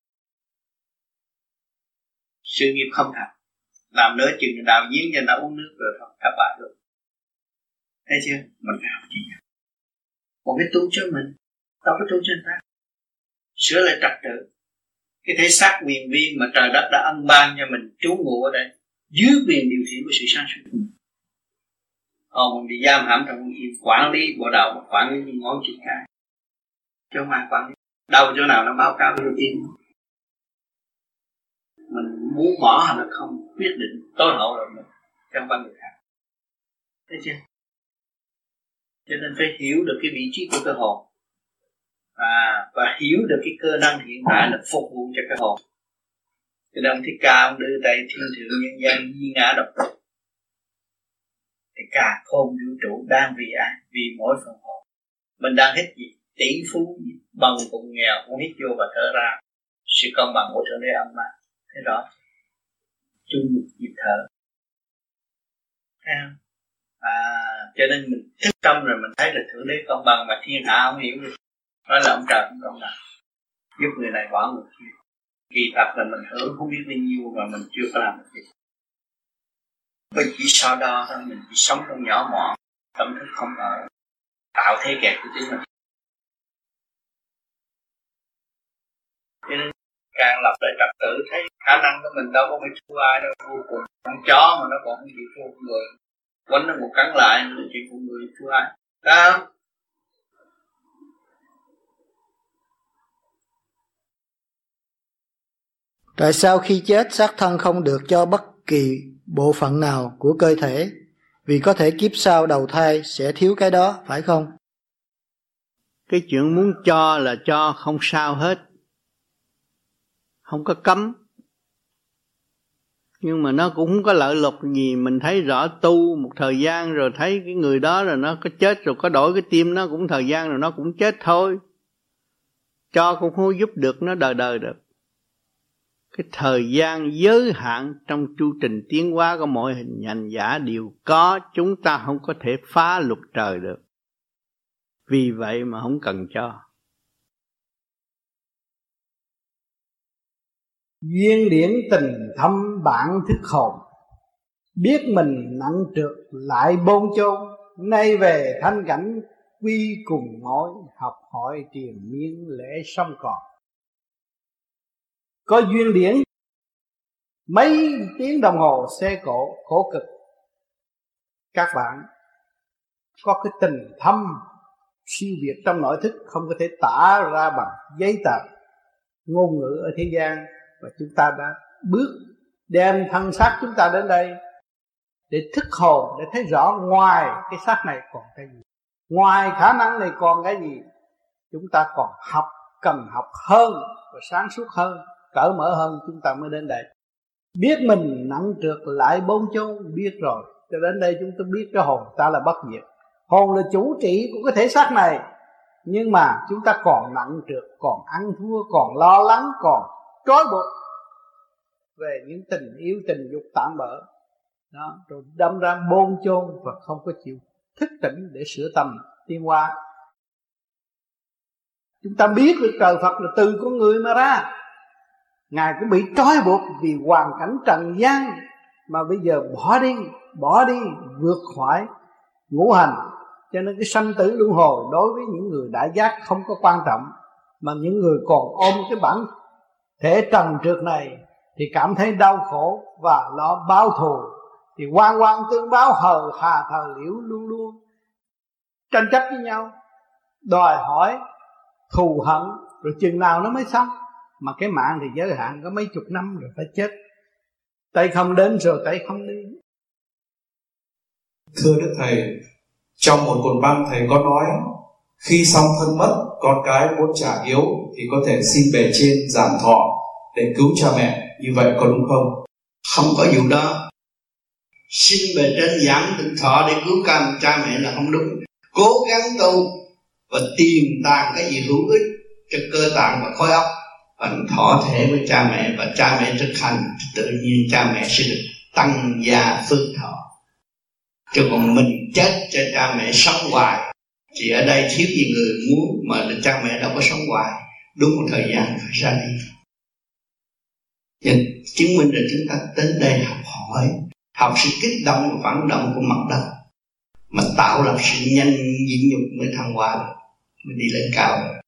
Sự nghiệp không thành, làm nửa chừng đào giếng cho nó uống nước rồi thôi, thất bại rồi. Thấy chưa? Mình phải học chữ nhẫn. Còn cái tu cho mình, đâu có tu cho người ta. Sửa lại trật tự. Cái thể xác huyền viên mà trời đất đã ân ban cho mình trú ngụ ở đây, dưới quyền điều khiển của sự sáng suốt. Còn mình bị giam hãm trong cái quản lý bộ đầu, quản lý những ngón chân cái, chứ không ai quản lý. Đâu chỗ nào nó báo cáo với tim. Mình muốn bỏ hay là không quyết định tối hậu rồi mình, chứ không phải người khác. Thấy chưa? Cho nên phải hiểu được cái vị trí của cái hồn, à, và hiểu được cái cơ năng hiện tại là phục vụ cho cái hồn. Cho nên ông Thích Ca ông đưa tay thiên thượng nhân gian di ngã độc lập. Thì cả khôn vũ trụ đang vì ai? Vì mỗi phần hồn. Mình đang hít gì? Tỷ phú gì? Bằng cùng nghèo cũng hít vô và thở ra. Sự công bằng của Thượng Đế âm mà. Thế đó. Chung một nhịp thở. Thấy không? À, cho nên mình thức tâm rồi mình thấy là Thượng Đế công bằng mà thiên hạ không hiểu được. Nói là ông trời không công bằng. Giúp người này bỏ người kia. Kỳ thật là mình hưởng không biết bao nhiêu mà mình chưa có làm được gì. Mình chỉ so đo thôi, mình chỉ sống trong nhỏ mọn, tâm thức không ở, tạo thế kẹt của chính mình. Cho nên càng lập lại trật tự thấy khả năng của mình đâu có phải thua ai đâu, vô cùng. Con chó mà nó còn không chịu thua người, quánh nó một cắn lại, nó chịu thua người thua ai? Đó. Tại sao khi chết xác thân không được cho bất kỳ bộ phận nào của cơ thể? Vì có thể kiếp sau đầu thai sẽ thiếu cái đó, phải không? Cái chuyện muốn cho là cho, không sao hết. Không có cấm. Nhưng mà nó cũng không có lợi lộc gì. Mình thấy rõ tu một thời gian rồi thấy cái người đó rồi nó có chết rồi có đổi cái tim nó cũng thời gian rồi nó cũng chết thôi. Cho cũng không giúp được nó đời đời được. Cái thời gian giới hạn trong chu trình tiến hóa của mọi hình hành giả đều có, chúng ta không có thể phá luật trời được. Vì vậy mà không cần cho. Duyên điển tình thâm bản thức hồn, biết mình nặng trược lại bôn chôn, nay về thanh cảnh quy cùng mối, học hỏi triền miên lễ sông còn. Có duyên điển mấy tiếng đồng hồ xe cộ khổ cực. Các bạn có cái tình thâm siêu việt trong nội thức không có thể tả ra bằng giấy tờ ngôn ngữ ở thế gian, và chúng ta đã bước đem thân xác chúng ta đến đây để thức hồn, để thấy rõ ngoài cái xác này còn cái gì, ngoài khả năng này còn cái gì. Chúng ta còn học, cần học hơn và sáng suốt hơn, cởi mở hơn, chúng ta mới đến đây. Biết mình nặng trược lại bốn chốn, biết rồi, cho đến đây chúng ta biết cái hồn ta là bất diệt. Hồn là chủ trị của cái thể xác này, nhưng mà chúng ta còn nặng trược, còn ăn thua, còn lo lắng, còn trói buộc về những tình yêu tình dục tạm bỡ đó, rồi đâm ra bôn chôn và không có chịu thức tỉnh để sửa tâm tiến hóa. Chúng ta biết được trời Phật là từ con người mà ra, Ngài cũng bị trói buộc vì hoàn cảnh trần gian, mà bây giờ bỏ đi, bỏ đi, vượt khỏi ngũ hành. Cho nên cái sanh tử luân hồi đối với những người đã giác không có quan trọng, mà những người còn ôm cái bản thể trần trượt này thì cảm thấy đau khổ và lo báo thù, thì oan oan tương báo, hờ hà thờ liễu, luôn luôn tranh chấp với nhau, đòi hỏi thù hận, rồi chừng nào nó mới xong. Mà cái mạng thì giới hạn có mấy chục năm rồi phải chết. Tay không đến rồi tay không đi. Thưa Đức Thầy, trong một cuốn băng Thầy có nói khi song thân mất, con cái muốn trả hiếu thì có thể xin bề trên giảm thọ để cứu cha mẹ. Như vậy có đúng không? Không có vụ đó. Xin bề trên giảm được thọ để cứu cha, cha mẹ là không đúng. Cố gắng tu và tìm tàng cái gì hữu ích cho cơ tạng và khối óc, và thọ thể với cha mẹ, và cha mẹ thực hành, tự nhiên cha mẹ sẽ được tăng gia phước thọ. Chứ còn mình chết cho cha mẹ sống hoài thì ở đây thiếu gì người muốn, mà cha mẹ đâu có sống hoài, đúng một thời gian phải ra đi. Nên chứng minh là chúng ta đến đây học hỏi, học sự kích động và phản động của mặt đất, mà tạo lập sự nhanh nhịn nhục mới thăng hoa được, mới đi lên cao được.